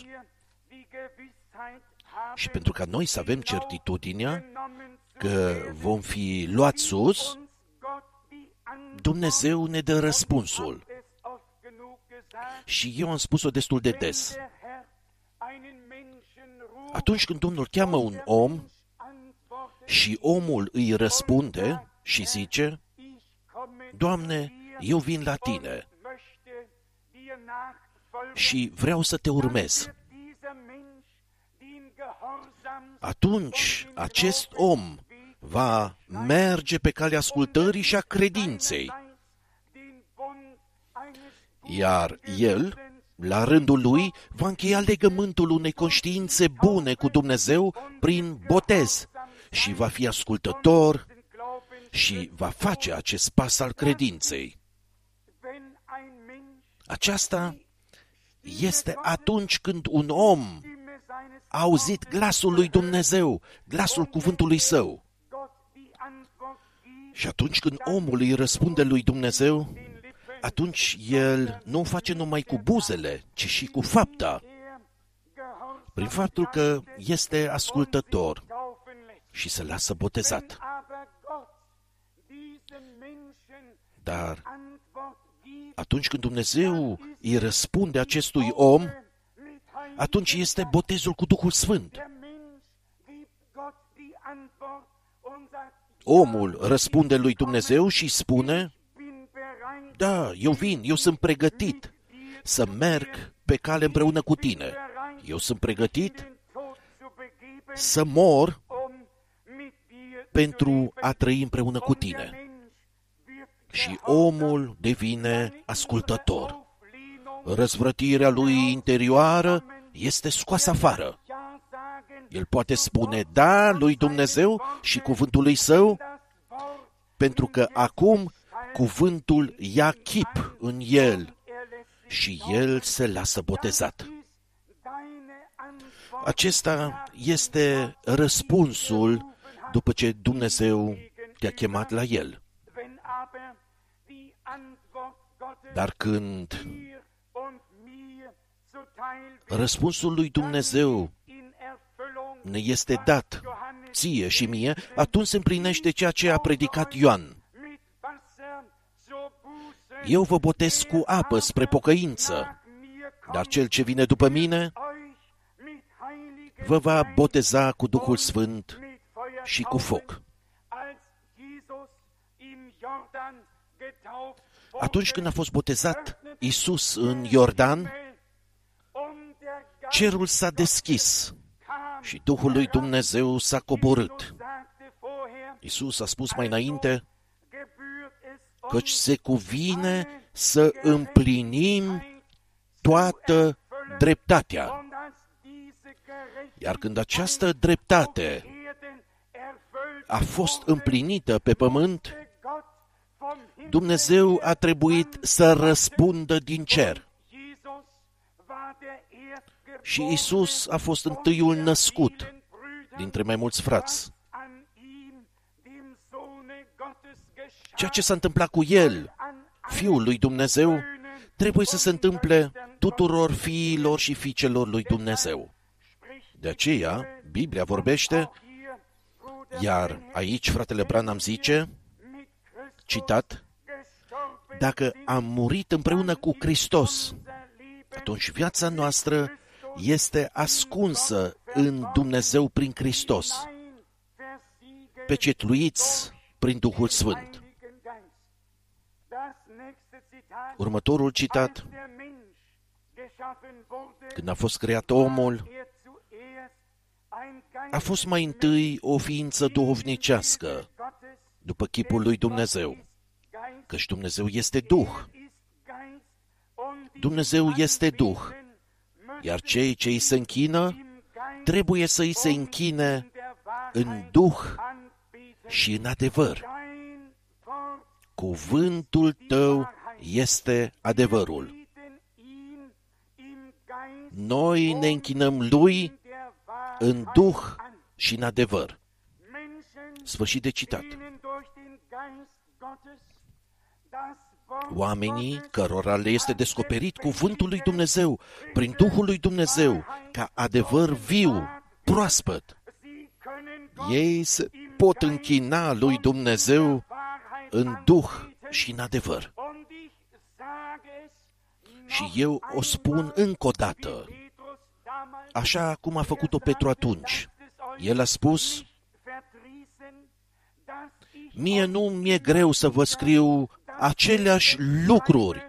Și pentru ca noi să avem certitudinea că vom fi luați sus, Dumnezeu ne dă răspunsul. Și eu am spus-o destul de des. Atunci când Domnul cheamă un om și omul îi răspunde și zice, Doamne, eu vin la Tine și vreau să Te urmez. Atunci acest om va merge pe calea ascultării și a credinței, iar el, la rândul lui, va încheia legământul unei conștiințe bune cu Dumnezeu prin botez și va fi ascultător și va face acest pas al credinței. Aceasta este atunci când un om a auzit glasul lui Dumnezeu, glasul cuvântului Său. Și atunci când omul îi răspunde lui Dumnezeu, atunci el nu o face numai cu buzele, ci și cu fapta, prin faptul că este ascultător și se lasă botezat. Dar atunci când Dumnezeu îi răspunde acestui om, atunci este botezul cu Duhul Sfânt. Omul răspunde lui Dumnezeu și spune, da, eu vin, eu sunt pregătit să merg pe cale împreună cu tine. Eu sunt pregătit să mor pentru a trăi împreună cu tine. Și omul devine ascultător. Răzvrătirea lui interioară este scoasă afară. El poate spune da lui Dumnezeu și cuvântului Său, pentru că acum cuvântul ia chip în el și el se lasă botezat. Acesta este răspunsul după ce Dumnezeu te-a chemat la el. Dar când răspunsul lui Dumnezeu ne este dat ție și mie, atunci se împlinește ceea ce a predicat Ioan. Eu vă botez cu apă spre pocăință, dar cel ce vine după mine vă va boteza cu Duhul Sfânt și cu foc. Atunci când a fost botezat Iisus în Iordan, cerul s-a deschis și Duhul lui Dumnezeu s-a coborât. Iisus a spus mai înainte, căci se cuvine să împlinim toată dreptatea. Iar când această dreptate a fost împlinită pe pământ, Dumnezeu a trebuit să răspundă din cer. Și Isus a fost întâiul născut dintre mai mulți frați. Ceea ce s-a întâmplat cu El, Fiul lui Dumnezeu, trebuie să se întâmple tuturor fiilor și fiicelor lui Dumnezeu. De aceea, Biblia vorbește, iar aici fratele Branham zice, citat, dacă am murit împreună cu Hristos, atunci viața noastră este ascunsă în Dumnezeu prin Hristos, pecetluiți prin Duhul Sfânt. Următorul citat, când a fost creat omul, a fost mai întâi o ființă duhovnicească, după chipul lui Dumnezeu, căci Dumnezeu este Duh. Dumnezeu este Duh, iar cei ce îi se închină, trebuie să îi se închine în Duh și în adevăr. Cuvântul tău este adevărul. Noi ne închinăm lui în Duh și în adevăr. Sfârșit de citat. Oamenii cărora le este descoperit cuvântul lui Dumnezeu prin Duhul lui Dumnezeu ca adevăr viu, proaspăt, ei se pot închina lui Dumnezeu în Duh și în adevăr. Și eu o spun încă o dată, așa cum a făcut-o Petru atunci. El a spus, mie nu mi-e greu să vă scriu aceleași lucruri,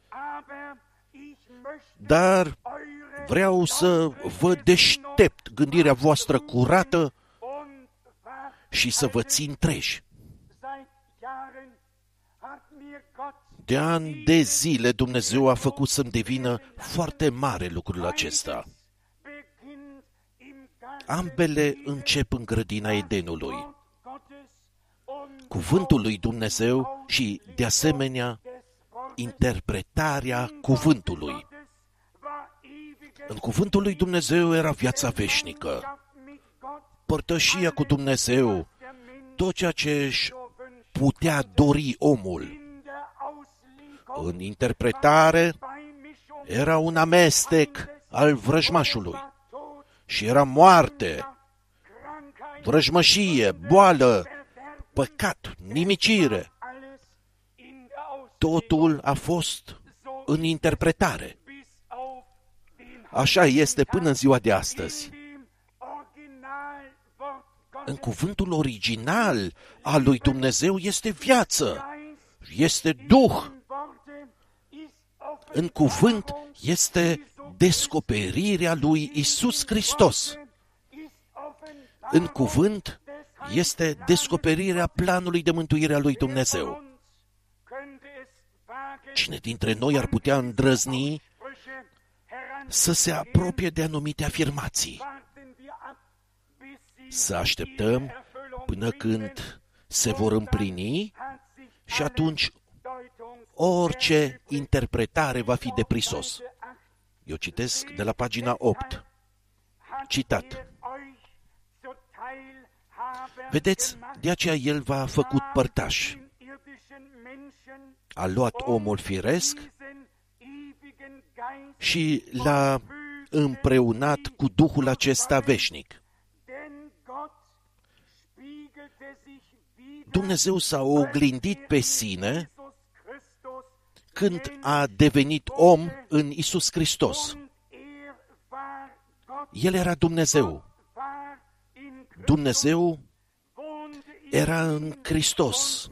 dar vreau să vă deștept gândirea voastră curată și să vă țin treji. De ani de zile Dumnezeu a făcut să-mi devină foarte mare lucrul acesta. Ambele încep în grădina Edenului. Cuvântul lui Dumnezeu și, de asemenea, interpretarea cuvântului. În cuvântul lui Dumnezeu era viața veșnică, părtășia cu Dumnezeu, tot ceea ce își putea dori omul. În interpretare era un amestec al vrăjmașului și era moarte, vrăjmășie, boală, păcat, nimicire. Totul a fost în interpretare. Așa este până în ziua de astăzi. În cuvântul original al lui Dumnezeu este viață, este Duh. În cuvânt este descoperirea lui Isus Hristos. În cuvânt este descoperirea planului de mântuire a lui Dumnezeu. Cine dintre noi ar putea îndrăzni să se apropie de anumite afirmații? Să așteptăm până când se vor împlini și atunci orice interpretare va fi de prisos. Eu citesc de la pagina opt. Citat. Vedeți, de aceea El v-a făcut părtași. A luat omul firesc și l-a împreunat cu Duhul acesta veșnic. Dumnezeu s-a oglindit pe sine când a devenit om în Isus Hristos. El era Dumnezeu. Dumnezeu era în Hristos.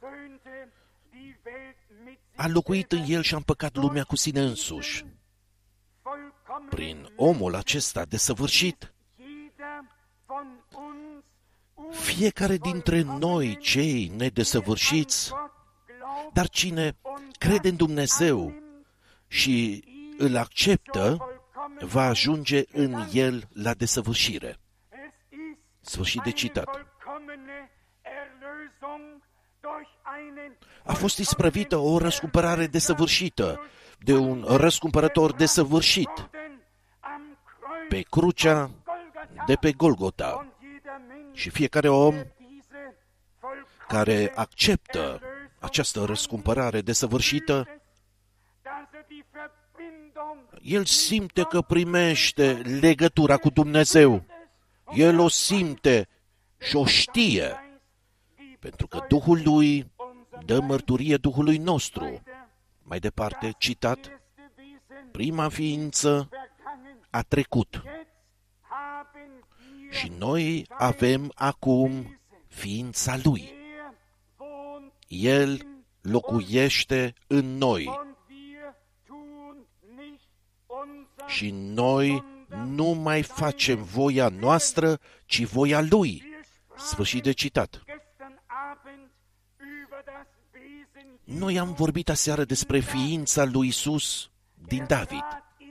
A locuit în El și a împăcat lumea cu sine însuși. Prin omul acesta desăvârșit, fiecare dintre noi, cei nedesăvârșiți, dar cine crede în Dumnezeu și îl acceptă, va ajunge în El la desăvârșire. Sfârșit de citat. A fost isprăvită o răscumpărare desăvârșită de un răscumpărător desăvârșit. pe crucea de pe Golgota. Și fiecare om care acceptă această răscumpărare desăvârșită, el simte că primește legătura cu Dumnezeu. El o simte și o știe, pentru că Duhul lui dă mărturie Duhului nostru. Mai departe, citat, prima ființă a trecut și noi avem acum ființa lui. El locuiește în noi și noi nu mai facem voia noastră, ci voia lui. Sfârșit de citat. Noi am vorbit aseară despre ființa lui Iisus din David.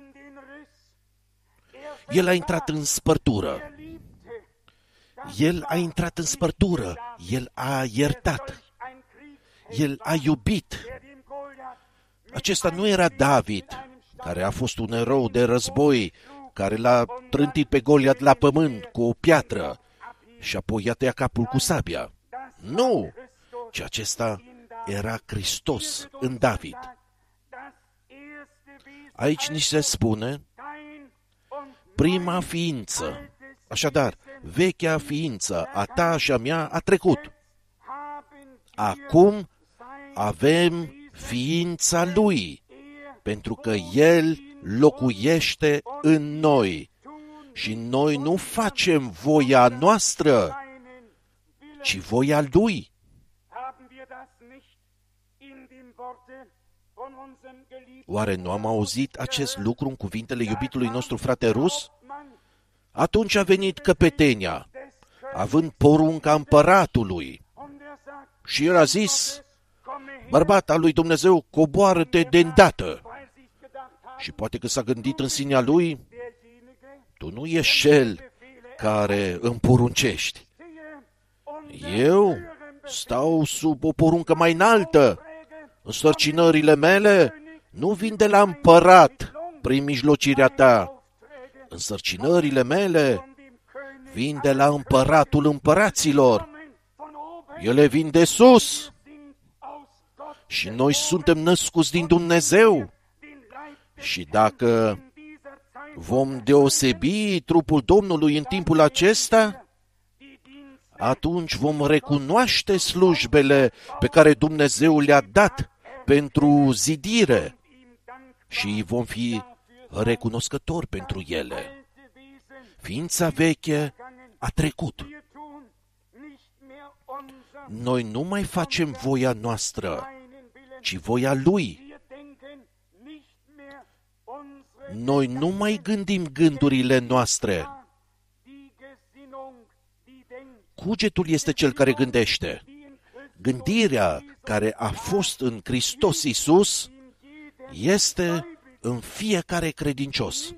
El a intrat în spărtură. El a intrat în spărtură. El a iertat. El a iubit. Acesta nu era David, care a fost un erou de război, care l-a trântit pe Goliat la pământ cu o piatră și apoi i-a tăiat capul cu sabia. Nu! Ci acesta era Hristos în David. Aici ni se spune prima ființă. Așadar, vechea ființă a ta și a mea a trecut. Acum avem ființa lui, pentru că el locuiește în noi și noi nu facem voia noastră, ci voia lui. Oare nu am auzit acest lucru în cuvintele iubitului nostru frate rus? Atunci a venit căpetenia, având porunca împăratului, și el a zis, bărbat al lui Dumnezeu, coboară-te de îndată. Și poate că s-a gândit în sinea lui, tu nu ești cel care îmi poruncești. Eu stau sub o poruncă mai înaltă. Însărcinările mele nu vin de la împărat prin mijlocirea ta. Însărcinările mele vin de la împăratul împăraților. Ele vin de sus. Și noi suntem născuți din Dumnezeu. Și dacă vom deosebi trupul Domnului în timpul acesta, atunci vom recunoaște slujbele pe care Dumnezeu le-a dat pentru zidire și vom fi recunoscători pentru ele. Ființa veche a trecut. Noi nu mai facem voia noastră, ci voia lui. Noi nu mai gândim gândurile noastre. Cugetul este cel care gândește. Gândirea care a fost în Hristos Iisus este în fiecare credincios.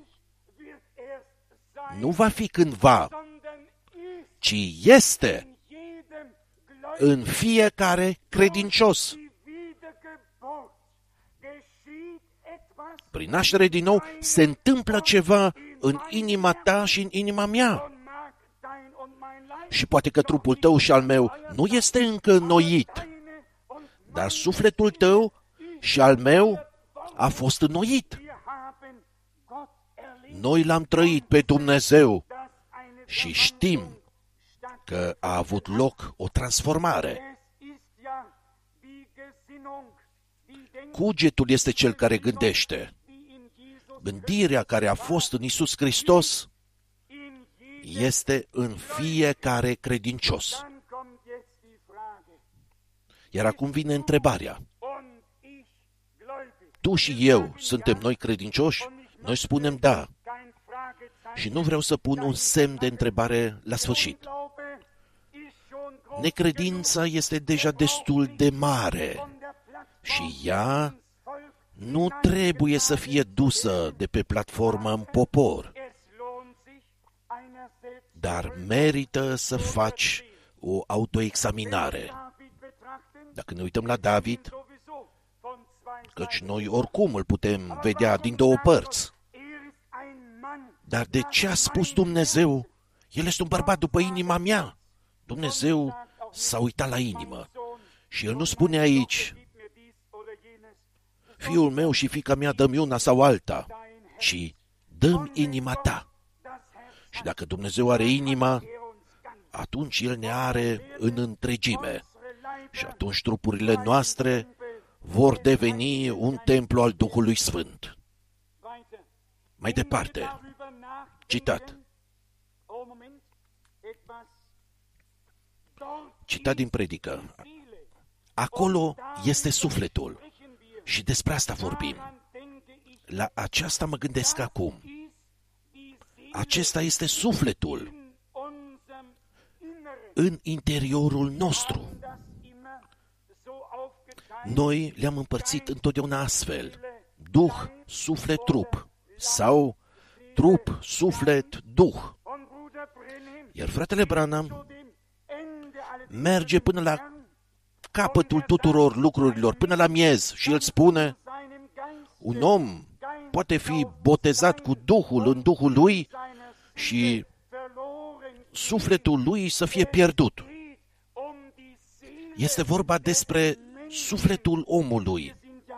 Nu va fi cândva, ci este în fiecare credincios. Prin naștere din nou se întâmplă ceva în inima ta și în inima mea. Și poate că trupul tău și al meu nu este încă înnoit, dar sufletul tău și al meu a fost înnoit. Noi l-am trăit pe Dumnezeu și știm că a avut loc o transformare. Cugetul este cel care gândește. Gândirea care a fost în Iisus Hristos este în fiecare credincios. Iar acum vine întrebarea. Tu și eu suntem noi credincioși? Noi spunem da. Și nu vreau să pun un semn de întrebare la sfârșit. Necredința este deja destul de mare și ea nu trebuie să fie dusă de pe platformă în popor, dar merită să faci o autoexaminare. Dacă ne uităm la David, căci noi oricum îl putem vedea din două părți. Dar de ce a spus Dumnezeu? El este un bărbat după inima mea. Dumnezeu s-a uitat la inimă. Și El nu spune aici, fiul meu și fiica mea, dă-mi una sau alta, ci dă-mi inima ta. Și dacă Dumnezeu are inima, atunci El ne are în întregime. Și atunci trupurile noastre vor deveni un templu al Duhului Sfânt. Mai departe, citat. Citat din predică. Acolo este sufletul. Și despre asta vorbim. La aceasta mă gândesc acum. Acesta este sufletul în interiorul nostru. Noi le-am împărțit întotdeauna astfel. Duh, suflet, trup. Sau trup, suflet, duh. Iar fratele Branham merge până la capătul tuturor lucrurilor, până la miez, și el spune, un om poate fi botezat cu Duhul în Duhul lui și sufletul lui să fie pierdut. Este vorba despre sufletul omului.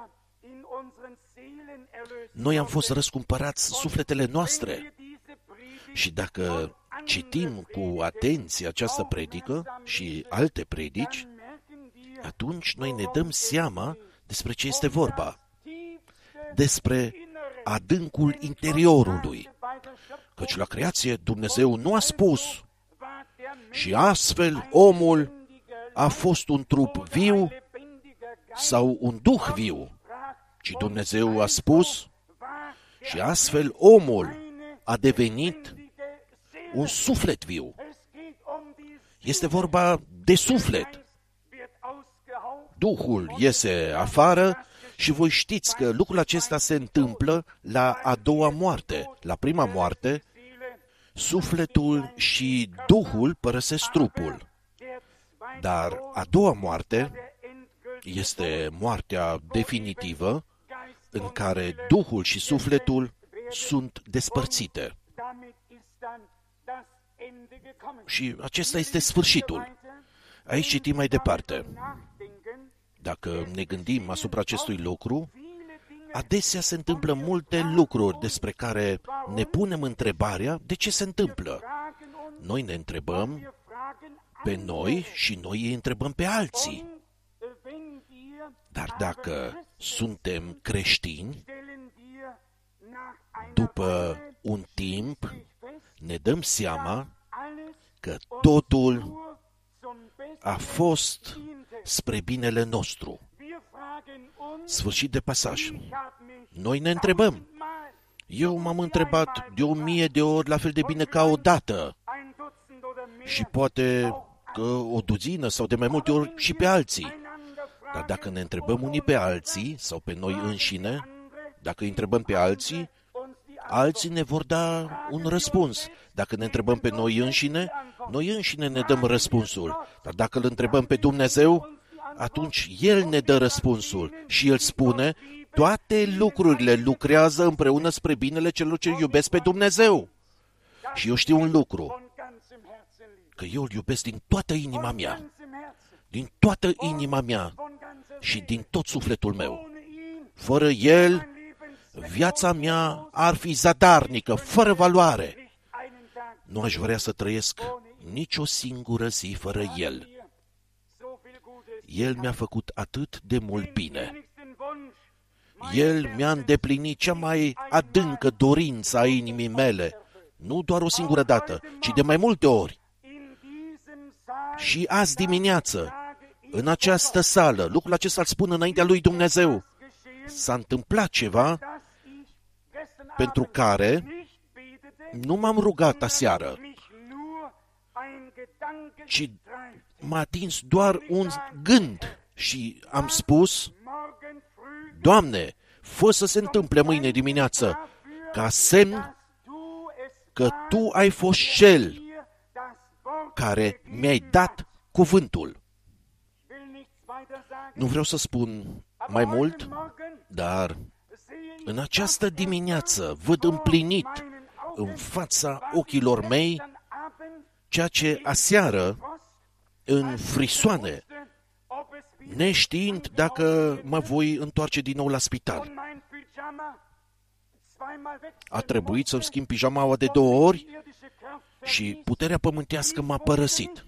Noi am fost răscumpărați sufletele noastre și dacă citim cu atenție această predică și alte predici, atunci noi ne dăm seama despre ce este vorba. Despre adâncul interiorului. Căci la creație Dumnezeu nu a spus și astfel omul a fost un trup viu sau un duh viu, ci Dumnezeu a spus și astfel omul a devenit un suflet viu. Este vorba de suflet. Duhul iese afară și voi știți că lucrul acesta se întâmplă la a doua moarte. La prima moarte, sufletul și Duhul părăsesc trupul. Dar a doua moarte este moartea definitivă în care Duhul și sufletul sunt despărțite. Și acesta este sfârșitul. Aici citim mai departe. Dacă ne gândim asupra acestui lucru, adesea se întâmplă multe lucruri despre care ne punem întrebarea de ce se întâmplă. Noi ne întrebăm pe noi și noi îi întrebăm pe alții. Dar dacă suntem creștini, după un timp ne dăm seama că totul a fost spre binele nostru. Sfârșit de pasaj. Noi ne întrebăm. Eu m-am întrebat de o mie de ori la fel de bine ca o dată. Și poate că o duzină sau de mai multe ori și pe alții. Dar dacă ne întrebăm unii pe alții sau pe noi înșine, dacă îi întrebăm pe alții, alții ne vor da un răspuns. Dacă ne întrebăm pe noi înșine, noi înșine ne dăm răspunsul. Dar dacă îl întrebăm pe Dumnezeu, atunci El ne dă răspunsul și El spune, toate lucrurile lucrează împreună spre binele celor ce iubesc pe Dumnezeu. Și eu știu un lucru, că eu îl iubesc din toată inima mea, din toată inima mea și din tot sufletul meu. Fără El, viața mea ar fi zadarnică, fără valoare. Nu aș vrea să trăiesc nici o singură zi fără El. El mi-a făcut atât de mult bine. El mi-a îndeplinit cea mai adâncă dorință a inimii mele, nu doar o singură dată, ci de mai multe ori. Și azi dimineață, în această sală, lucrul acesta îl spun înaintea lui Dumnezeu, s-a întâmplat ceva pentru care nu m-am rugat aseară, ci m-a atins doar un gând și am spus, Doamne, fă să se întâmple mâine dimineață, ca semn că Tu ai fost Cel care mi-ai dat cuvântul. Nu vreau să spun mai mult, dar în această dimineață văd împlinit în fața ochilor mei ceea ce aseară în frisoane, neștiind dacă mă voi întoarce din nou la spital. A trebuit să-mi schimb pijamaua de două ori și puterea pământească m-a părăsit.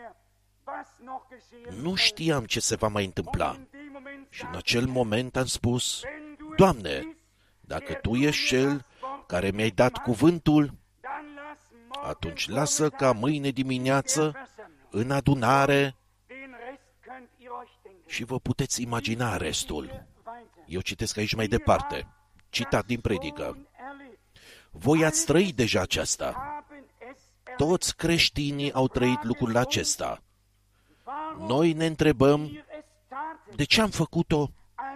Nu știam ce se va mai întâmpla. Și în acel moment am spus, Doamne, dacă Tu ești Cel care mi-ai dat cuvântul, atunci lasă ca mâine dimineață, în adunare, și vă puteți imagina restul. Eu citesc aici mai departe, citat din predică. Voi ați trăit deja aceasta. Toți creștinii au trăit lucrul acesta. Noi ne întrebăm, de ce am făcut-o?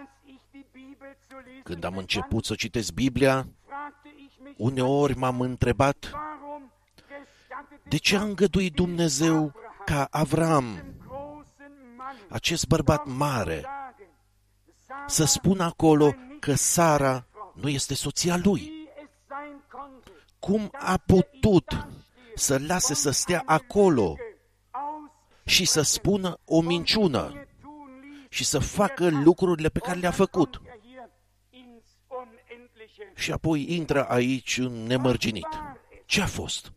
Când am început să citesc Biblia, uneori m-am întrebat, de ce a îngăduit Dumnezeu ca Avram, acest bărbat mare, să spună acolo că Sara nu este soția lui? Cum a putut să lase să stea acolo și să spună o minciună și să facă lucrurile pe care le-a făcut? Și apoi intră aici în nemărginit. Ce a fost?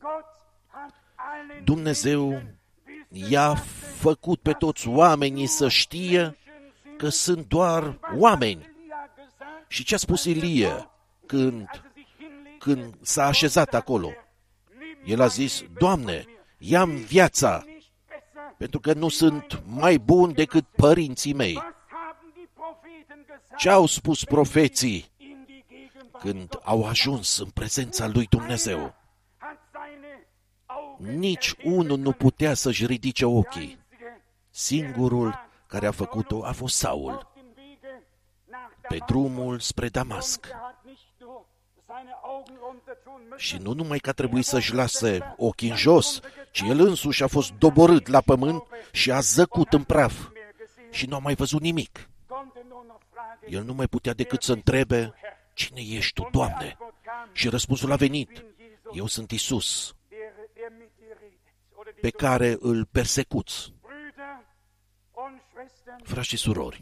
Dumnezeu i-a făcut pe toți oamenii să știe că sunt doar oameni. Și ce a spus Ilie când, când s-a așezat acolo? El a zis, Doamne, ia-mi viața, pentru că nu sunt mai bun decât părinții mei. Ce au spus profeții când au ajuns în prezența lui Dumnezeu? Nici unul nu putea să-și ridice ochii. Singurul care a făcut-o a fost Saul, pe drumul spre Damasc. Și nu numai că a trebuit să-și lase ochii în jos, ci el însuși a fost doborât la pământ și a zăcut în praf. Și nu a mai văzut nimic. El nu mai putea decât să întrebe, cine ești Tu, Doamne? Și răspunsul a venit, eu sunt Iisus, pe care îl persecuți. Frați și surori,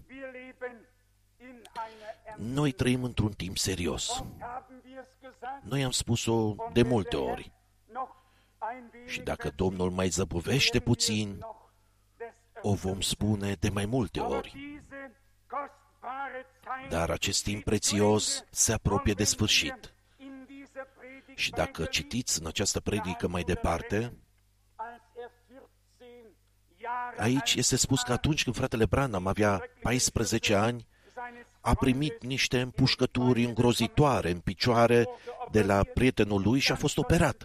noi trăim într-un timp serios. Noi am spus-o de multe ori. Și dacă Domnul mai zăbovește puțin, o vom spune de mai multe ori. Dar acest timp prețios se apropie de sfârșit. Și dacă citiți în această predică mai departe, aici este spus că atunci când fratele Branham avea paisprezece ani, a primit niște împușcături îngrozitoare în picioare de la prietenul lui și a fost operat.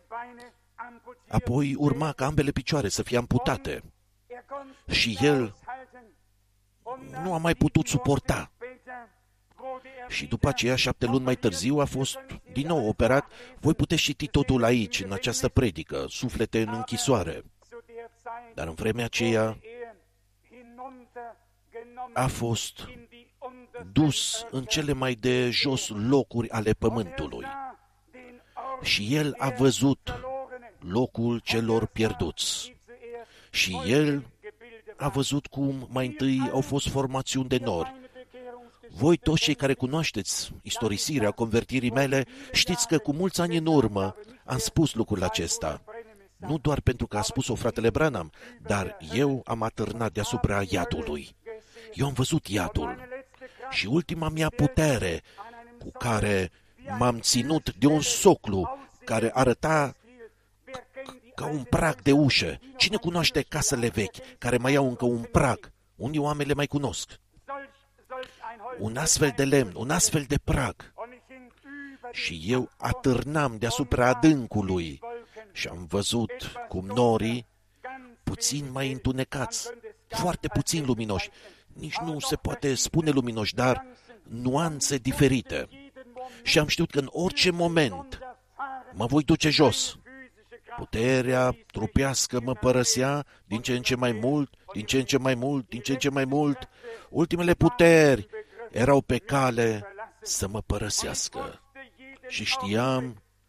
Apoi urma ca ambele picioare să fie amputate. Și el nu a mai putut suporta. Și după aceea, șapte luni mai târziu, a fost din nou operat. Voi puteți citi totul aici, în această predică, Suflete în închisoare. Dar în vremea aceea a fost dus în cele mai de jos locuri ale pământului. Și el a văzut locul celor pierduți. Și el a văzut cum mai întâi au fost formațiuni de nori. Voi toți cei care cunoașteți istorisirea convertirii mele, știți că cu mulți ani în urmă am spus lucrul acesta. Nu doar pentru că a spus-o fratele Branham, dar eu am atârnat deasupra iadului. Eu am văzut iadul și ultima mea putere cu care m-am ținut de un soclu care arăta ca un prag de ușă. Cine cunoaște casele vechi care mai au încă un prag? Unii oameni le mai cunosc. Un astfel de lemn, un astfel de prag. Și eu atârnam deasupra adâncului și am văzut cum norii, puțin mai întunecați, foarte puțin luminoși, nici nu se poate spune luminoși, dar nuanțe diferite. Și am știut că în orice moment mă voi duce jos. Puterea trupească mă părăsea din ce în ce mai mult, din ce în ce mai mult, din ce în ce mai mult. Ultimele puteri erau pe cale să mă părăsească. Și știam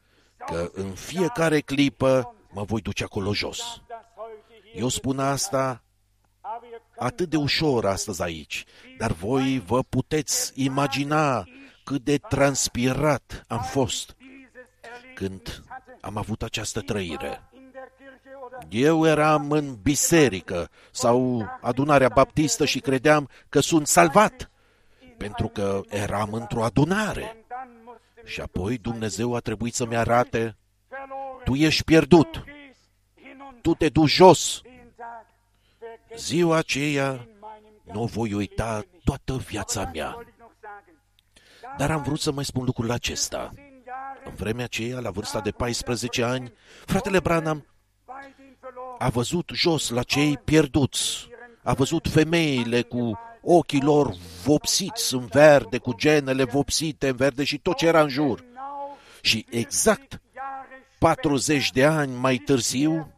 că în fiecare clipă mă voi duce acolo jos. Eu spun asta atât de ușor astăzi aici, dar voi vă puteți imagina cât de transpirat am fost când am avut această trăire. Eu eram în biserică sau adunarea baptistă și credeam că sunt salvat, pentru că eram într-o adunare. Și apoi Dumnezeu a trebuit să-mi arate, tu ești pierdut, tu te duci jos. Ziua aceea nu o voi uita toată viața mea. Dar am vrut să mai spun lucrul acesta. În vremea aceea, la vârsta de paisprezece ani, fratele Branham a văzut jos la cei pierduți, a văzut femeile cu ochii lor vopsiți în verde, cu genele vopsite în verde și tot ce era în jur. Și exact patruzeci de ani mai târziu,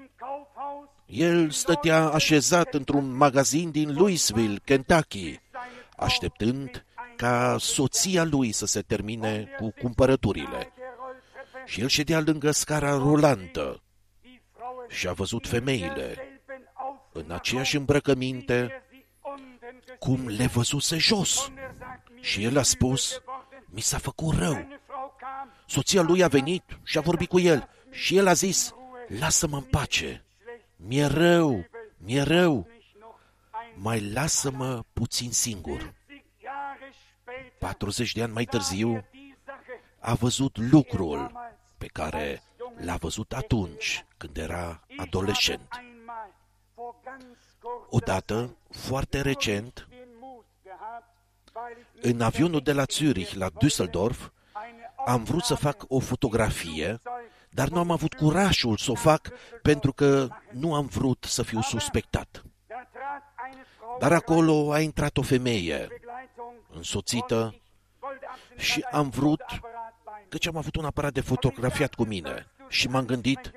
el stătea așezat într-un magazin din Louisville, Kentucky, așteptând ca soția lui să se termine cu cumpărăturile. Și el ședea lângă scara rulantă și a văzut femeile în aceeași îmbrăcăminte cum le văzuse jos. Și el a spus, mi s-a făcut rău. Soția lui a venit și a vorbit cu el și el a zis, lasă-mă în pace, mi-e rău, mi-e rău, mai lasă-mă puțin singur. patruzeci de ani mai târziu a văzut lucrul pe care l-a văzut atunci când era adolescent. Odată, foarte recent, în avionul de la Zurich la Düsseldorf, am vrut să fac o fotografie, dar nu am avut curajul să o fac pentru că nu am vrut să fiu suspectat. Dar acolo a intrat o femeie însoțită și am vrut, căci am avut un aparat de fotografiat cu mine și m-am gândit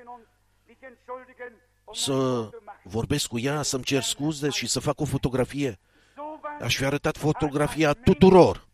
să vorbesc cu ea, să-mi cer scuze și să fac o fotografie. Aș fi arătat fotografia tuturor.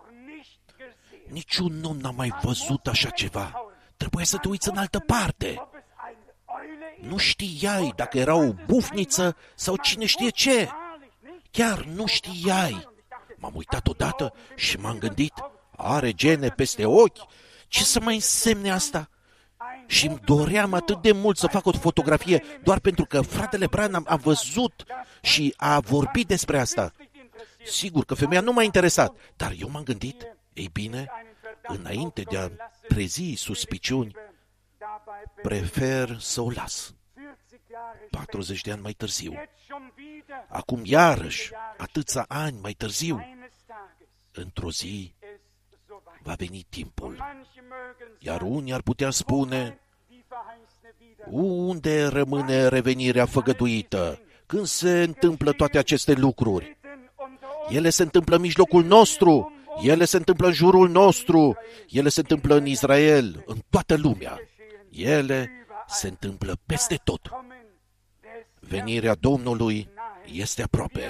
Niciun om n-a mai văzut așa ceva. Trebuia să te uiți în altă parte. Nu știai dacă era o bufniță sau cine știe ce. Chiar nu știai. M-am uitat odată și m-am gândit, are gene peste ochi? Ce să mai însemne asta? Și îmi doream atât de mult să fac o fotografie doar pentru că fratele Branham a văzut și a vorbit despre asta. Sigur că femeia nu m-a interesat, dar eu m-am gândit, ei bine, înainte de a trezi suspiciuni, prefer să o las. patruzeci de ani mai târziu. Acum iarăși, atâția ani mai târziu, într-o zi va veni timpul. Iar unii ar putea spune, unde rămâne revenirea făgăduită? Când se întâmplă toate aceste lucruri? Ele se întâmplă în mijlocul nostru, ele se întâmplă în jurul nostru, ele se întâmplă în Israel, în toată lumea. Ele se întâmplă peste tot. Venirea Domnului este aproape.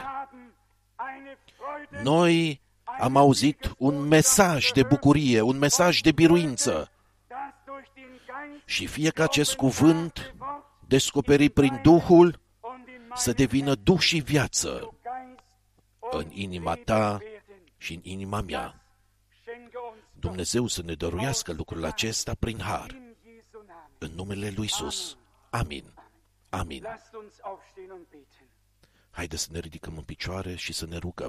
Noi am auzit un mesaj de bucurie, un mesaj de biruință. Și fie ca acest cuvânt, descoperit prin Duhul, să devină Duh și viață în inima ta și în inima mea. Dumnezeu să ne dăruiască lucrul acesta prin har. În numele lui Iisus. Amin. Amin. Haideți să ne ridicăm în picioare și să ne rugăm.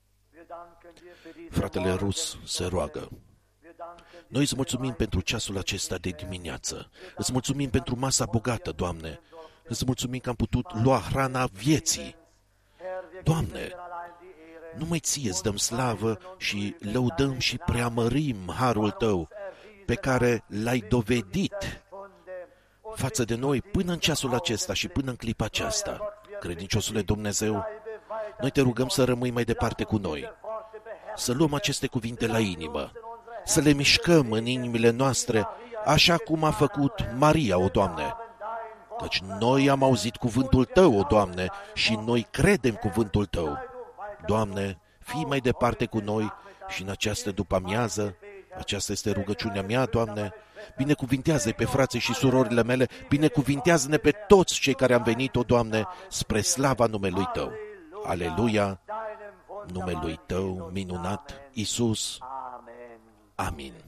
Fratele Rus se roagă. Noi îți mulțumim pentru ceasul acesta de dimineață. Îți mulțumim pentru masa bogată, Doamne. Îți mulțumim că am putut lua hrana vieții. Doamne, numai Ție îți dăm slavă și lăudăm și preamărim harul Tău pe care L-ai dovedit față de noi până în ceasul acesta și până în clipa aceasta. Credinciosule Dumnezeu, noi te rugăm să rămâi mai departe cu noi, să luăm aceste cuvinte la inimă, să le mișcăm în inimile noastre, așa cum a făcut Maria, o Doamne. Căci noi am auzit cuvântul Tău, o Doamne, și noi credem cuvântul Tău. Doamne, fii mai departe cu noi și în această după-amiază Aceasta este rugăciunea mea, Doamne. Binecuvintează-i pe frații și surorile mele, binecuvintează-ne pe toți cei care am venit, o Doamne, spre slava numelui Tău. Aleluia, numelui Tău minunat, Iisus. Amin.